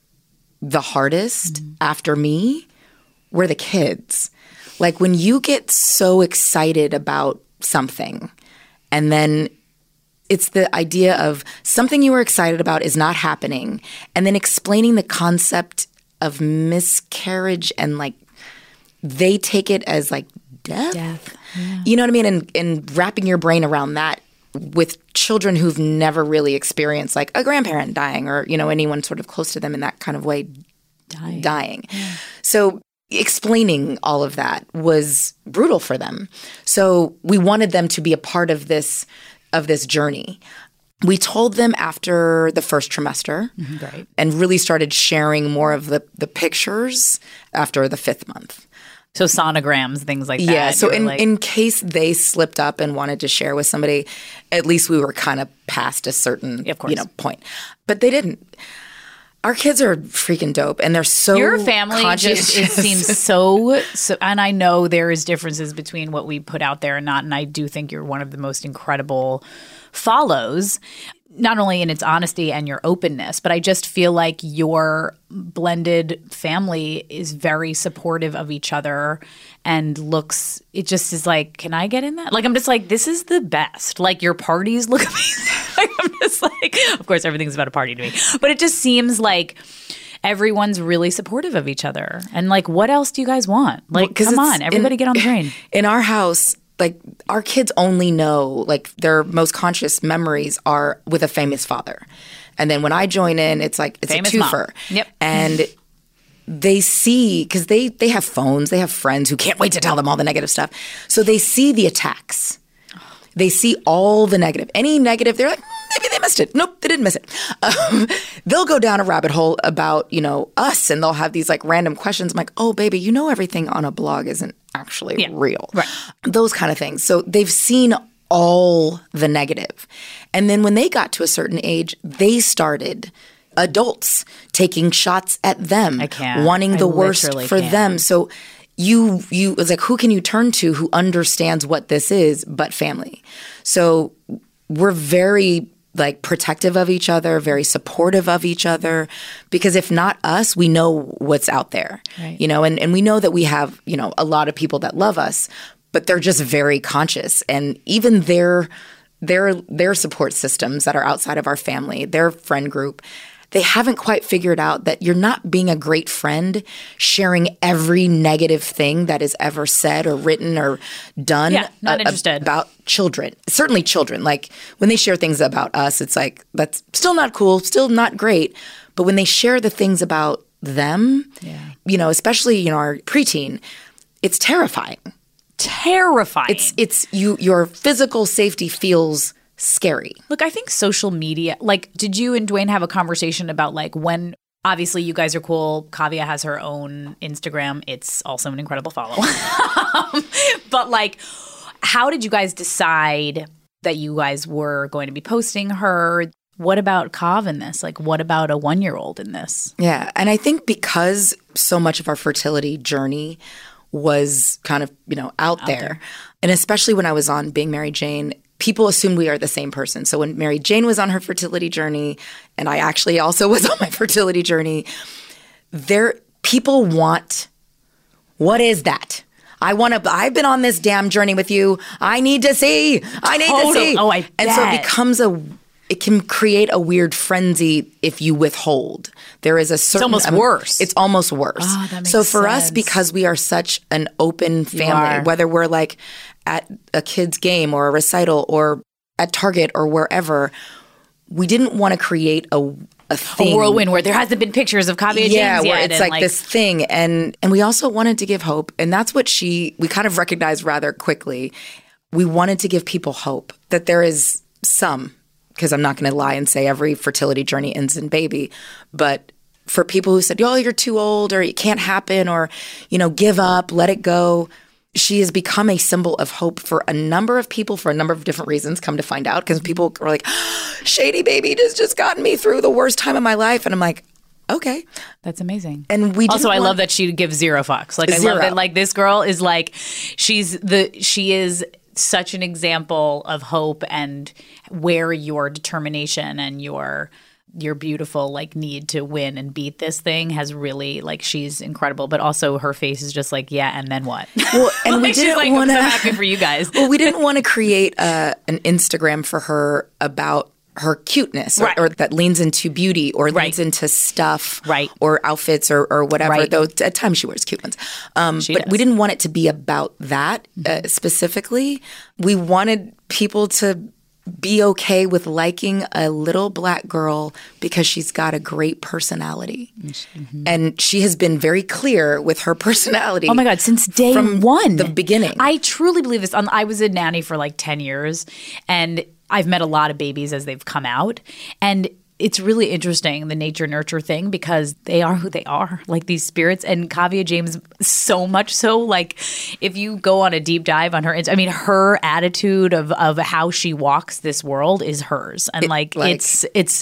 the hardest mm-hmm. after me were the kids. Like when you get so excited about something and then it's the idea of something you were excited about is not happening, and then explaining the concept of miscarriage and like they take it as like death. Death. Yeah. You know what I mean? And, and wrapping your brain around that with children who've never really experienced like a grandparent dying or, you know, anyone sort of close to them in that kind of way dying. dying. Yeah. So explaining all of that was brutal for them. So we wanted them to be a part of this of this journey. We told them after the first trimester mm-hmm, right. and really started sharing more of the, the pictures after the fifth month. So sonograms, things like that. Yeah, so in, like- in case they slipped up and wanted to share with somebody, at least we were kind of past a certain of course. you know, point. But they didn't. Our kids are freaking dope, and they're so Your family just, it seems so, so, and I know there is differences between what we put out there and not, and I do think you're one of the most incredible follows, not only in its honesty and your openness, but I just feel like your blended family is very supportive of each other and looks, it just is like, can I get in that? Like, I'm just like, this is the best. Like, your parties look amazing. Like, I'm just like, of course, everything's about a party to me. But it just seems like everyone's really supportive of each other. And like, what else do you guys want? Like, well, come on, everybody in, get on the train. In our house, like our kids only know, like their most conscious memories are with a famous father. And then when I join in, it's like, it's famous a twofer. Mom. Yep. And they see, because they, they have phones, they have friends who can't wait to tell them all the negative stuff. So they see the attacks. They see all the negative. Any negative, they're like, maybe they missed it. Nope, they didn't miss it. Um, they'll go down a rabbit hole about, you know, us, and they'll have these like random questions. I'm like, oh, baby, you know everything on a blog isn't actually yeah. real. Right. Those kind of things. So they've seen all the negative. And then when they got to a certain age, they started adults taking shots at them, I can't. wanting the I worst for can't. them. So you, you, it's like, who can you turn to who understands what this is but family? So we're very like protective of each other, very supportive of each other, because if not us, we know what's out there, right. you know, and, and we know that we have, you know, a lot of people that love us, but they're just very conscious. And even their, their, their support systems that are outside of our family, their friend group, they haven't quite figured out that you're not being a great friend sharing every negative thing that is ever said or written or done yeah, not a- interested. about children. Certainly children. Like when they share things about us, it's like, that's still not cool, still not great. But when they share the things about them, yeah. you know, especially, you know, our preteen, it's terrifying. Terrifying. It's, it's you, your physical safety feels scary. Look, I think social media, like, did you and Dwayne have a conversation about like when, obviously you guys are cool. Kavya has her own Instagram. It's also an incredible follow. But like, how did you guys decide that you guys were going to be posting her? What about Kav in this? Like, what about a one-year-old in this? Yeah. And I think because so much of our fertility journey was kind of, you know, out, out there. there. And especially when I was on Being Mary Jane, people assumed we are the same person. So when Mary Jane was on her fertility journey, and I actually also was on my fertility journey, there people want, what is that? I want to, I've been on this damn journey with you. I need to see. I need Total. to see. Oh, I bet. And so it becomes a it can create a weird frenzy if you withhold. There is a certain... It's almost um, worse. It's almost worse. Oh, that makes so for sense. us, because we are such an open family, are. whether we're like at a kid's game or a recital or at Target or wherever, we didn't want to create a a thing. A whirlwind where there hasn't been pictures of Kavya James yeah, yet. where it's and like, like this thing. And and we also wanted to give hope. And that's what she, we kind of recognized rather quickly. We wanted to give people hope that there is some, because I'm not going to lie and say every fertility journey ends in baby, but for people who said, oh, you're too old or it can't happen or, you know, give up, let it go. She has become a symbol of hope for a number of people for a number of different reasons, come to find out, because people are like, Shady Baby has just gotten me through the worst time of my life. And I'm like, okay. That's amazing. And we also, didn't I want- love that she gives zero fucks. Like, I Zero. love that, like, this girl is like, she's the, she is such an example of hope and where your determination and your your beautiful like need to win and beat this thing has really like she's incredible, but also her face is just like, yeah, and then what? Well, and like, we she's didn't like, want I'm to so happy for you guys. Well, we didn't want to create a, an Instagram for her about her cuteness or, Right. or that leans into beauty or Right. leans into stuff Right. or outfits or, or whatever, Right. though at times she wears cute ones. Um, She but does. we didn't want it to be about that uh, specifically. We wanted people to be okay with liking a little black girl because she's got a great personality. Mm-hmm. And she has been very clear with her personality. Oh my God, since day from one. the beginning. I truly believe this. Um, I was a nanny for like ten years, and I've met a lot of babies as they've come out. And it's really interesting, the nature nurture thing, because they are who they are, like these spirits. And Kavya James, so much so, like if you go on a deep dive on her, I mean, her attitude of of how she walks this world is hers, and It- like, like- it's it's.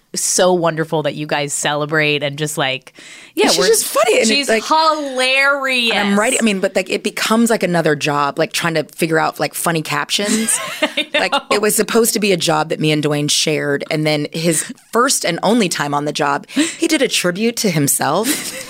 so wonderful that you guys celebrate and just like, yeah, She's we're just funny, and she's it's like- hilarious. And I'm writing, I mean, but like it becomes like another job, like trying to figure out like funny captions. Like it was supposed to be a job that me and Dwayne shared. And then his first and only time on the job, he did a tribute to himself.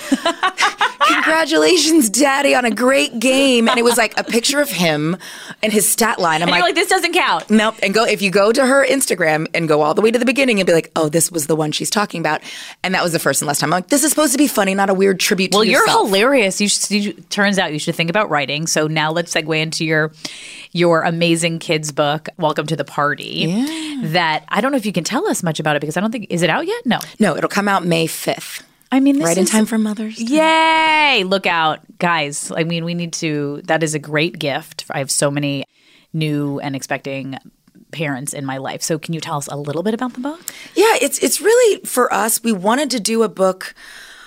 Congratulations, Daddy, on a great game. And it was like a picture of him and his stat line. I'm And like, you're like, this doesn't count. nope. And go if you go to her Instagram and go all the way to the beginning and be like, oh, this was the one she's talking about. And that was the first and last time. I'm like, this is supposed to be funny, not a weird tribute to Well, yourself. you're hilarious. You should, you, turns out you should think about writing. So now let's segue into your your amazing kids book, Welcome to the Party. Yeah. That I don't know if you can tell us much about it because I don't think, is it out yet? No. No, it'll come out May fifth. I mean, this Right in is- time for Mother's Day. Yay! Look out, guys. I mean, we need to, that is a great gift. I have so many new and expecting parents in my life. So can you tell us a little bit about the book? Yeah, it's it's really for us. We wanted to do a book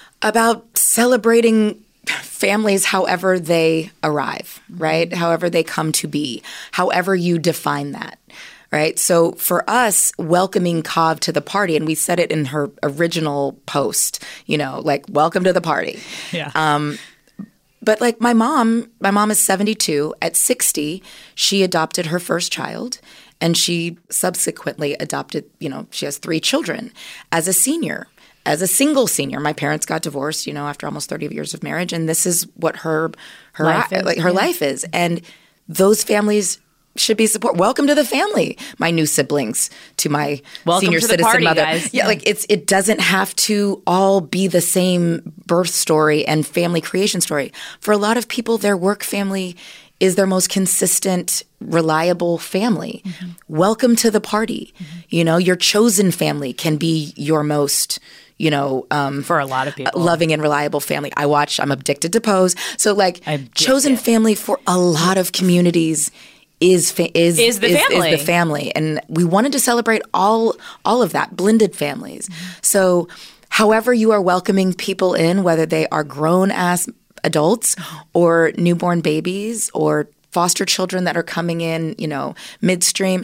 about celebrating families however they arrive, right? However they come to be, however you define that. Right. So for us, welcoming Kav to the party, and we said it in her original post, you know, like, welcome to the party. Yeah. Um, but like my mom, my mom is seventy-two. At sixty, she adopted her first child, and she subsequently adopted, you know, she has three children as a senior. As a single senior, my parents got divorced, you know, after almost thirty years of marriage, and this is what her her Life is, like her yeah. life is. And those families should be support. Welcome to the family, my new siblings, to my Welcome senior to the citizen party, mother. guys. Yeah, like it's it doesn't have to all be the same birth story and family creation story. For a lot of people, their work family is their most consistent, reliable family. Mm-hmm. Welcome to the party. Mm-hmm. You know, your chosen family can be your most, you know, um, For a lot of people. loving and reliable family. I watch, I'm addicted to Pose. So like Addicted. chosen family for a lot of communities is fa- is, Is the family. the family. And we wanted to celebrate all all of that, blended families. Mm-hmm. So however you are welcoming people in, whether they are grown-ass adults or newborn babies or foster children that are coming in, you know, midstream,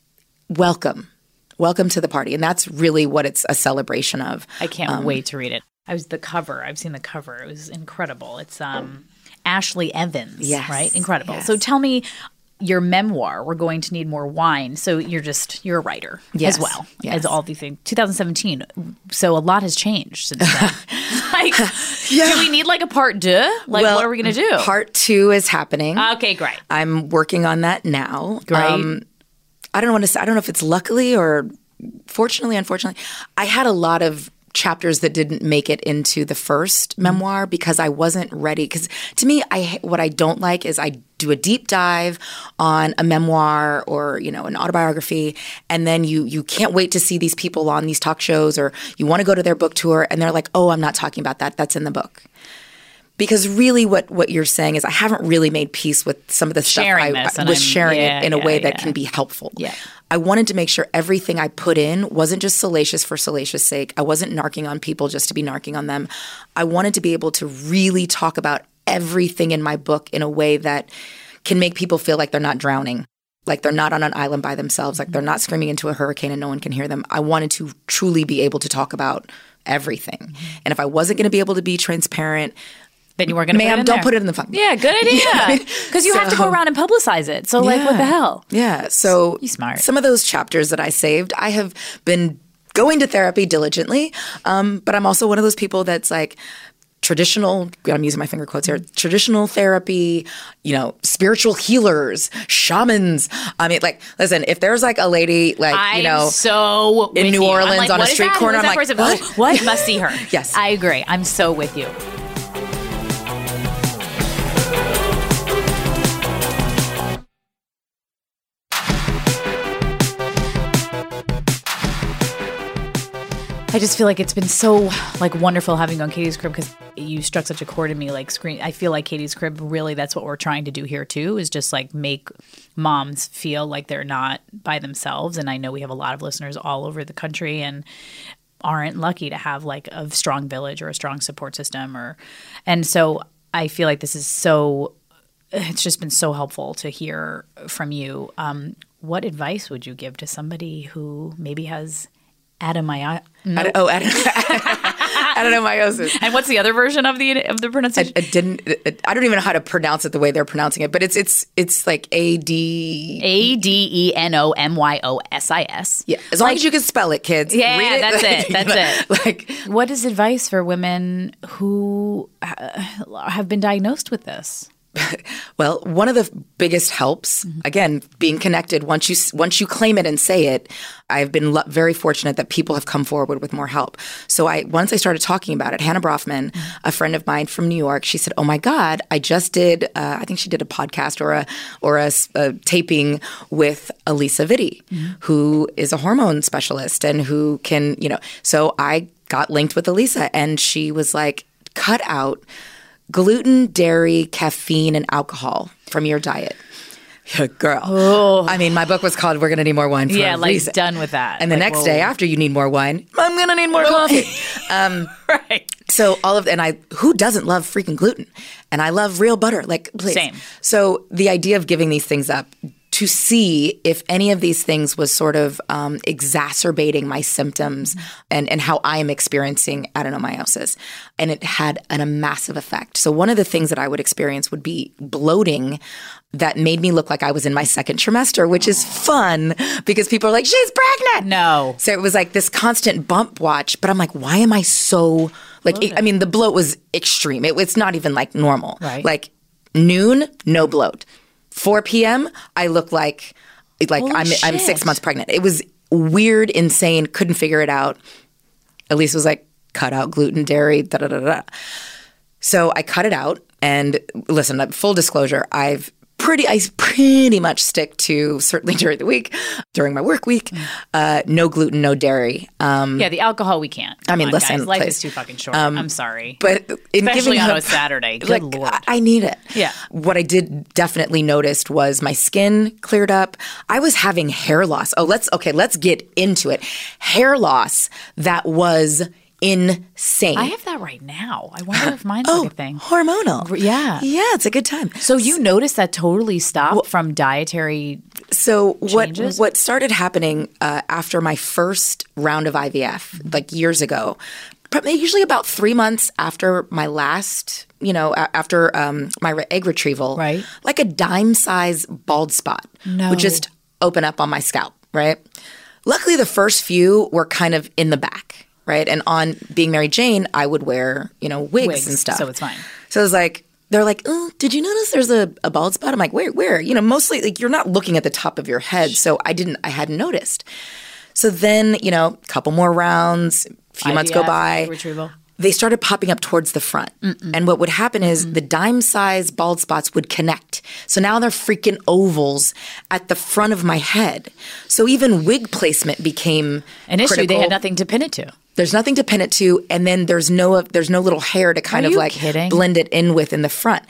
welcome. Welcome to the party. And that's really what it's a celebration of. I can't Um, wait to read it. I was the cover. I've seen the cover. It was incredible. It's um, Ashley Evans, Yes, right? Incredible. yes. So tell me your memoir, We're Going to Need More Wine. So you're just, you're a writer Yes, as well yes. as all these things. twenty seventeen. So a lot has changed since then. Like, do we need like a part deux? Like, Well, what are we going to do? Part two is happening. Okay, great. I'm working on that now. Great. I don't want to say, I don't know if it's luckily or fortunately, unfortunately, I had a lot of chapters that didn't make it into the first memoir because I wasn't ready. Because to me, I what I don't like is I do a deep dive on a memoir or, you know, an autobiography, and then you you can't wait to see these people on these talk shows, or you want to go to their book tour, and they're like, oh, I'm not talking about that. That's in the book. Because really what, what you're saying is I haven't really made peace with some of the sharing stuff this, I was sharing yeah, it in a yeah, way that yeah. can be helpful. Yeah. I wanted to make sure everything I put in wasn't just salacious for salacious sake. I wasn't narking on people just to be narking on them. I wanted to be able to really talk about everything in my book in a way that can make people feel like they're not drowning, like they're not on an island by themselves, like they're not screaming into a hurricane and no one can hear them. I wanted to truly be able to talk about everything. Mm-hmm. And if I wasn't going to be able to be transparent, then you weren't going to put it in don't there. put it in the fun. Yeah, good idea. Because you So- have to go around and publicize it. So, like, Yeah. what the hell? Yeah. So You smart. some of those chapters that I saved, I have been going to therapy diligently. Um, but I'm also one of those people that's like traditional, I'm using my finger quotes here, traditional therapy, you know, spiritual healers, shamans. I mean, like, listen, if there's like a lady like, I'm you know, so in with New you. I'm Orleans like, on a what is street that? corner, Who is I'm that like, person? what? Oh, what? Must see her. Yes. I agree. I'm so with you. I just feel like it's been so like wonderful having you on Katie's Crib because you struck such a chord in me. Like screen, I feel like Katie's Crib really that's what we're trying to do here too. Is just like make moms feel like they're not by themselves. And I know we have a lot of listeners all over the country and aren't lucky to have like a strong village or a strong support system. Or and so I feel like this is so. It's just been so helpful to hear from you. Um, what advice would you give to somebody who maybe has adenomyosis? I don't, oh, I don't, adenomyosis. And what's the other version of the of the pronunciation? I didn't. I don't even know how to pronounce it the way they're pronouncing it, but it's it's it's like A D A D E N O M Y O S I S. Yeah, as long as you can spell it, kids. Yeah, Read yeah, that's Like, it. That's it. Like, What is advice for women who uh, have been diagnosed with this? well, one of the biggest helps, again, being connected. Once you once you claim it and say it, I've been lo- very fortunate that people have come forward with more help. So I once I started talking about it, Hannah Brofman, a friend of mine from New York, she said, "Oh my God, I just did. Uh, I think she did a podcast or a or a, a taping with Elisa Vitti, mm-hmm. who is a hormone specialist and who can, you know." So I got linked with Elisa, and she was like, "Cut out gluten, dairy, caffeine, and alcohol from your diet." Girl. Oh. I mean, my book was called We're Gonna Need More Wine for Yeah, a like reason. done with that. And the Like, next whoa. day after you need more wine, I'm gonna need more coffee. Um, Right. so all of and I who doesn't love freaking gluten? And I love real butter. Like, please. Same. So the idea of giving these things up to see if any of these things was sort of um, exacerbating my symptoms mm-hmm. and, and how I am experiencing adenomyosis. And it had an, a massive effect. So one of the things that I would experience would be bloating that made me look like I was in my second trimester, which is fun because people are like, she's pregnant. No. So it was like this constant bump watch. But I'm like, why am I so like, it, I mean, the bloat was extreme. It, it's not even like normal. Right. Like noon, no bloat. four p.m., I look like like Holy I'm I'm shit. six months pregnant. It was weird, insane, couldn't figure it out. Elise was like, cut out gluten, dairy, da da da da. So I cut it out. And listen, full disclosure, I've pretty I pretty much stick to, certainly during the week, during my work week, uh, no gluten, no dairy. Um, Yeah, the alcohol we can't. I mean, Come on, listen, guys. Life please. is too fucking short. I'm sorry. But in Especially giving on up, a Saturday. Good like, Lord. I, I need it. Yeah. What I did definitely noticed was my skin cleared up. I was having hair loss. Oh, let's okay. Let's get into it. Hair loss that was insane. I have that right now. I wonder if mine's oh, like a thing. hormonal. Yeah. Yeah, it's a good time. So you noticed that totally stopped from dietary. So what changes? what started happening uh, after my first round of I V F, like years ago, probably usually about three months after my last, you know, a- after um, my re- egg retrieval, Right. like a dime-size bald spot No. would just open up on my scalp, right? Luckily, the first few were kind of in the back, right? And on Being Mary Jane, I would wear, you know, wigs, Wigs, and stuff. so it's fine. So it was like, they're like, oh, did you notice there's a, a bald spot? I'm like, where, where? You know, mostly like you're not looking at the top of your head. So I didn't, I hadn't noticed. So then, you know, a couple more rounds, a few months go by. Retrieval. They started popping up towards the front. Mm-mm. And what would happen is Mm-mm. the dime-sized bald spots would connect. So now they're freaking ovals at the front of my head. So even wig placement became an issue. critical. They had nothing to pin it to. There's nothing to pin it to, and then there's no there's no little hair to kind Are of you like kidding? blend it in with in the front.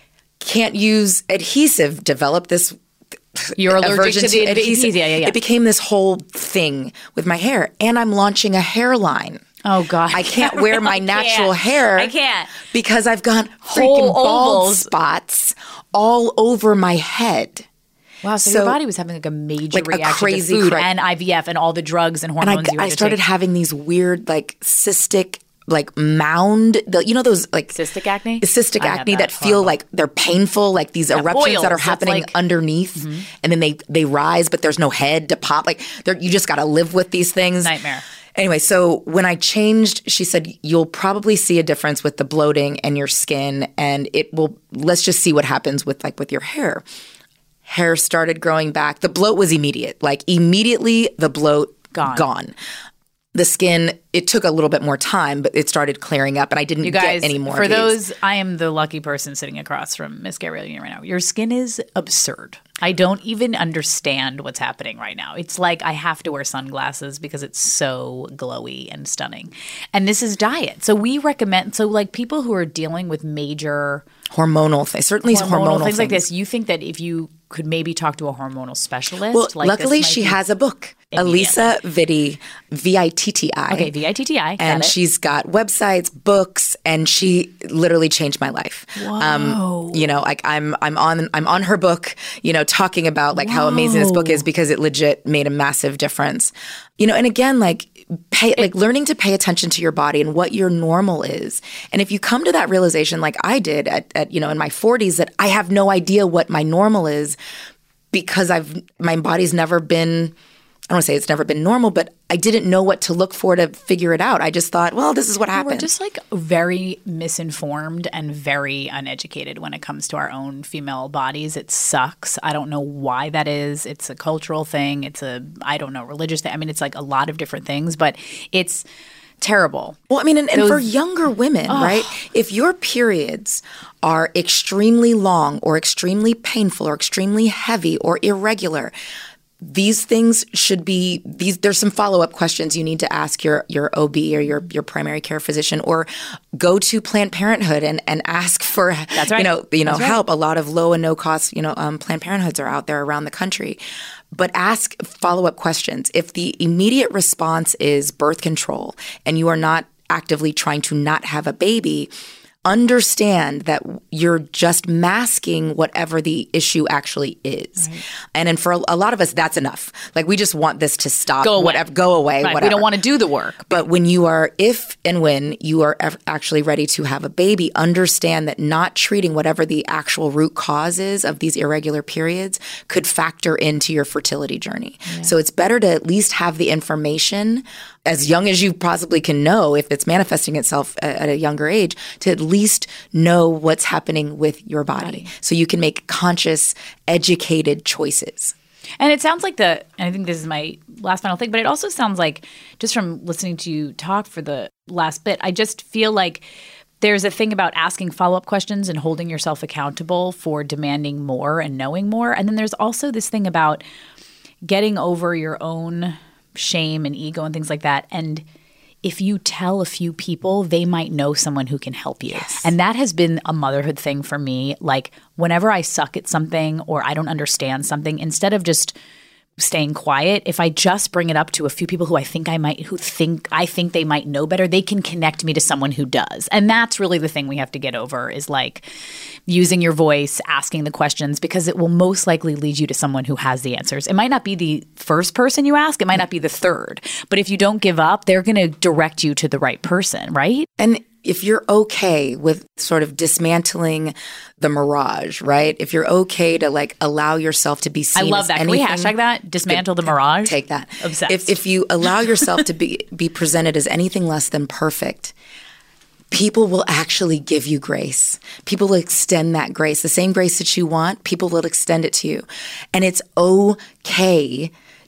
Can't use adhesive. Develop this. You're allergic to the adhesive. Yeah, yeah, yeah. It became this whole thing with my hair, and I'm launching a hairline. Oh, God. I can't wear my natural can't. hair. I can't. Because I've got Whole freaking bald ovals. spots all over my head. Wow, so, So- your body was having like a major Like a reaction crazy to food cra- and I V F and all the drugs and And hormones I, you were I to started take. having these weird, like, cystic, like, mound, the, you know those, like... Cystic acne? Cystic I had acne that. that, feel Horrible. like they're painful, like these eruptions boils. that are It's happening like- underneath. Mm-hmm. And then they, they rise, but there's no head to pop. Like, they're- you just got to live with these things. Nightmare. Anyway, so when I changed, she said, you'll probably see a difference with the bloating and your skin, and it will, let's just see what happens with like with your hair. Hair started growing back. The bloat was immediate. Like immediately the bloat Gone. gone. The skin, it took a little bit more time, but it started clearing up and I didn't You guys, get any more for of these. those, I am the lucky person sitting across from Miss Gabrielle Union right now. Your skin is absurd. I don't even understand what's happening right now. It's like I have to wear sunglasses because it's so glowy and stunning. And this is diet. So we recommend, so like people who are dealing with major Hormonal things. Certainly hormonal, hormonal, things, like this, you think that if you could maybe talk to a hormonal specialist? Well, like luckily this might she be- has a book. Elisa Vitti, V I T T I. Okay, V I T T I. got And it. she's got websites, books, and she literally changed my life. Whoa. You know, like I'm I'm on I'm on her book, you know, talking about like how amazing this book is because it legit made a massive difference. You know, and again, like pay like learning to pay attention to your body and what your normal is. And if you come to that realization like I did at, at you know, in my forties that I have no idea what my normal is because I've my body's never been I don't want to say it's never been normal, but I didn't know what to look for to figure it out. I just thought, well, this is what happened. We're just like very misinformed and very uneducated when it comes to our own female bodies. It sucks. I don't know why that is. It's a cultural thing. It's a, I don't know, religious thing. I mean, it's like a lot of different things, but it's terrible. Well, I mean, and, and Those- for younger women, right? If your periods are extremely long or extremely painful or extremely heavy or irregular, these things should be these there's some follow-up questions you need to ask your your O B or your your primary care physician or go to Planned Parenthood and, and ask for That's right. you know you know That's right. help. A lot of low and no cost, you know, um, Planned Parenthoods are out there around the country. But ask follow-up questions. If the immediate response is birth control and you are not actively trying to not have a baby, understand that you're just masking whatever the issue actually is. Right. And then for a, a lot of us, that's enough. Like we just want this to stop, Go away. whatever, go away, Right. whatever. We don't want to do the work. But when you are, if and when you are ev- actually ready to have a baby, understand that not treating whatever the actual root cause is of these irregular periods could factor into your fertility journey. So it's better to at least have the information as young as you possibly can know if it's manifesting itself at, at a younger age to at least know what's happening with your body so you can make conscious, educated choices. And it sounds like the, and I think this is my last final thing, but it also sounds like, just from listening to you talk for the last bit, I just feel like there's a thing about asking follow-up questions and holding yourself accountable for demanding more and knowing more. And then there's also this thing about getting over your own shame and ego and things like that. And if you tell a few people, they might know someone who can help you. Yes. And that has been a motherhood thing for me. Like whenever I suck at something or I don't understand something, instead of just staying quiet, if I just bring it up to a few people who I think I might, who think I think they might know better, they can connect me to someone who does. And that's really the thing we have to get over is like using your voice, asking the questions, because it will most likely lead you to someone who has the answers. It might not be the first person you ask, it might not be the third, but if you don't give up, they're going to direct you to the right person, right? And if you're okay with sort of dismantling the mirage, right? If you're okay to like allow yourself to be seen I love as that. anything, Can we hashtag that? Dismantle the mirage? Take that. Obsessed. If, if you allow yourself to be, be presented as anything less than perfect, people will actually give you grace. People will extend that grace. The same grace that you want, people will extend it to you. And it's okay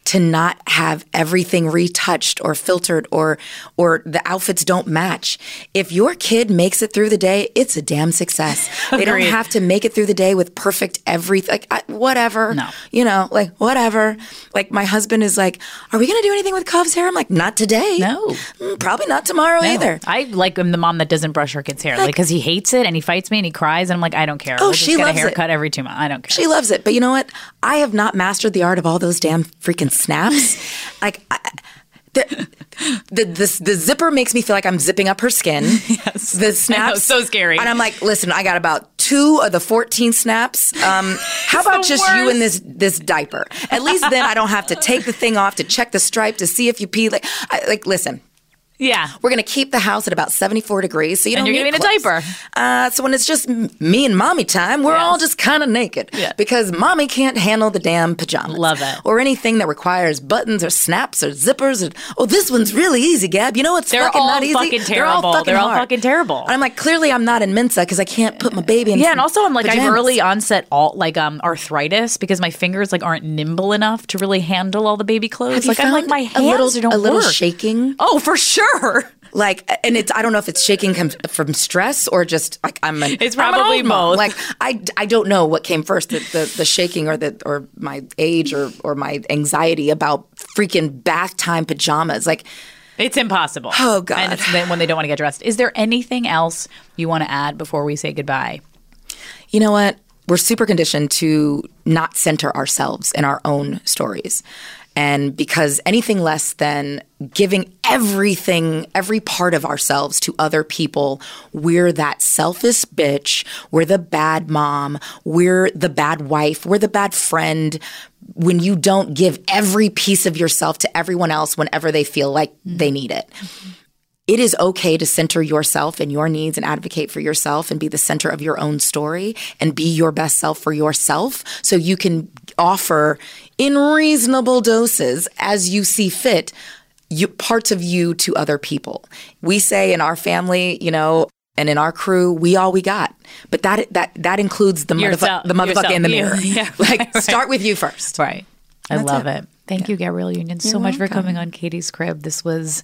to not have everything retouched or filtered or or the outfits don't match. If your kid makes it through the day, it's a damn success. They don't have to make it through the day with perfect everything. Like, I, whatever. No. You know, like, whatever. Like, my husband is like, are we going to do anything with Cov's hair? I'm like, not today. No. Mm, probably not tomorrow No. either. I like I'm the mom that doesn't brush her kid's hair, like, because he hates it and he fights me and he cries and I'm like, I don't care. Oh, we'll she just get loves a it. haircut every two months. I don't care. She loves it. But you know what? I have not mastered the art of all those damn freaking snaps. like, I, the, the, the, the zipper makes me feel like I'm zipping up her skin. Yes. The snaps. so scary. And I'm like, listen, I got about two of the fourteen snaps. Um, how about just worst. you in this this diaper? At least then I don't have to take the thing off to check the stripe to see if you pee. Like, I, like listen. Yeah. We're going to keep the house at about seventy-four degrees, so you And don't you're need gonna be in a clothes. diaper. Uh, so when it's just m- me and mommy time, we're Yes. all just kind of naked. Yeah. Because mommy can't handle the damn pajamas. Love it. Or anything that requires buttons or snaps or zippers. Or, oh, this one's really easy, Gab. You know what's They're fucking all not easy? fucking They're all terrible. fucking They're all hard. fucking terrible. And I'm like, clearly I'm not in Mensa because I can't put my baby in Yeah, some and also I'm like I have pajamas. early onset all like um arthritis because my fingers like aren't nimble enough to really handle all the baby clothes. Have you like I'm like found my a hands little, don't a little work. shaking? Oh, for sure. Like, and it's, I don't know if it's shaking comes from stress or just like I'm an, It's I'm an probably old mom. both. Like, I, I don't know what came first, the, the, the shaking or the, or my age or, or my anxiety about freaking bath time pajamas. Like, It's impossible. Oh, God. And it's then when they don't want to get dressed. Is there anything else you want to add before we say goodbye? you know what? We're super conditioned to not center ourselves in our own stories. And because anything less than giving everything, every part of ourselves to other people, we're that selfish bitch, we're the bad mom, we're the bad wife, we're the bad friend, when you don't give every piece of yourself to everyone else whenever they feel like mm-hmm. they need it. Mm-hmm. It is okay to center yourself and your needs and advocate for yourself and be the center of your own story and be your best self for yourself so you can offer in reasonable doses as you see fit you, parts of you to other people. We say in our family, you know, and in our crew, we all we got. But that that that includes the motherfucker the motherfucker in the mirror. Yeah, like right. Start with you first. Right. I That's love it. it. Thank Yeah. you, Gabrielle Union, so You're much for welcome. coming on Katie's Crib. This was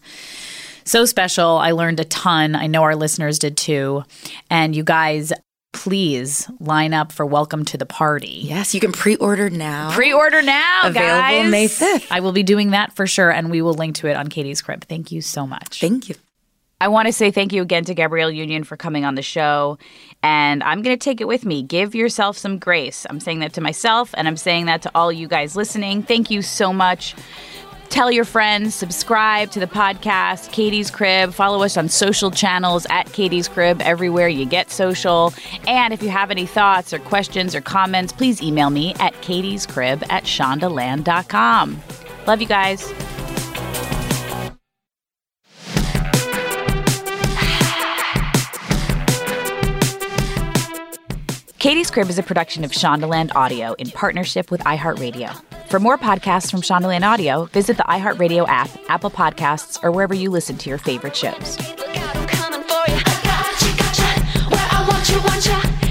so special. I learned a ton. I know our listeners did too. And you guys, please line up for Welcome to the Party. Yes, you can pre-order now. Pre-order now, Available guys. May fifth. I will be doing that for sure, and we will link to it on Katie's Crib. Thank you so much. Thank you. I want to say thank you again to Gabrielle Union for coming on the show. And I'm going to take it with me. Give yourself some grace. I'm saying that to myself, and I'm saying that to all you guys listening. Thank you so much. Tell your friends, subscribe to the podcast, Katie's Crib. Follow us on social channels at Katie's Crib, everywhere you get social. And if you have any thoughts or questions or comments, please email me at katiescrib at shondaland dot com. Love you guys. Katie's Crib is a production of Shondaland Audio in partnership with iHeartRadio. For more podcasts from Shondaland Audio, visit the iHeartRadio app, Apple Podcasts, or wherever you listen to your favorite shows. Look out, I'm coming for you. Gotcha, gotcha. Where I want you, want you.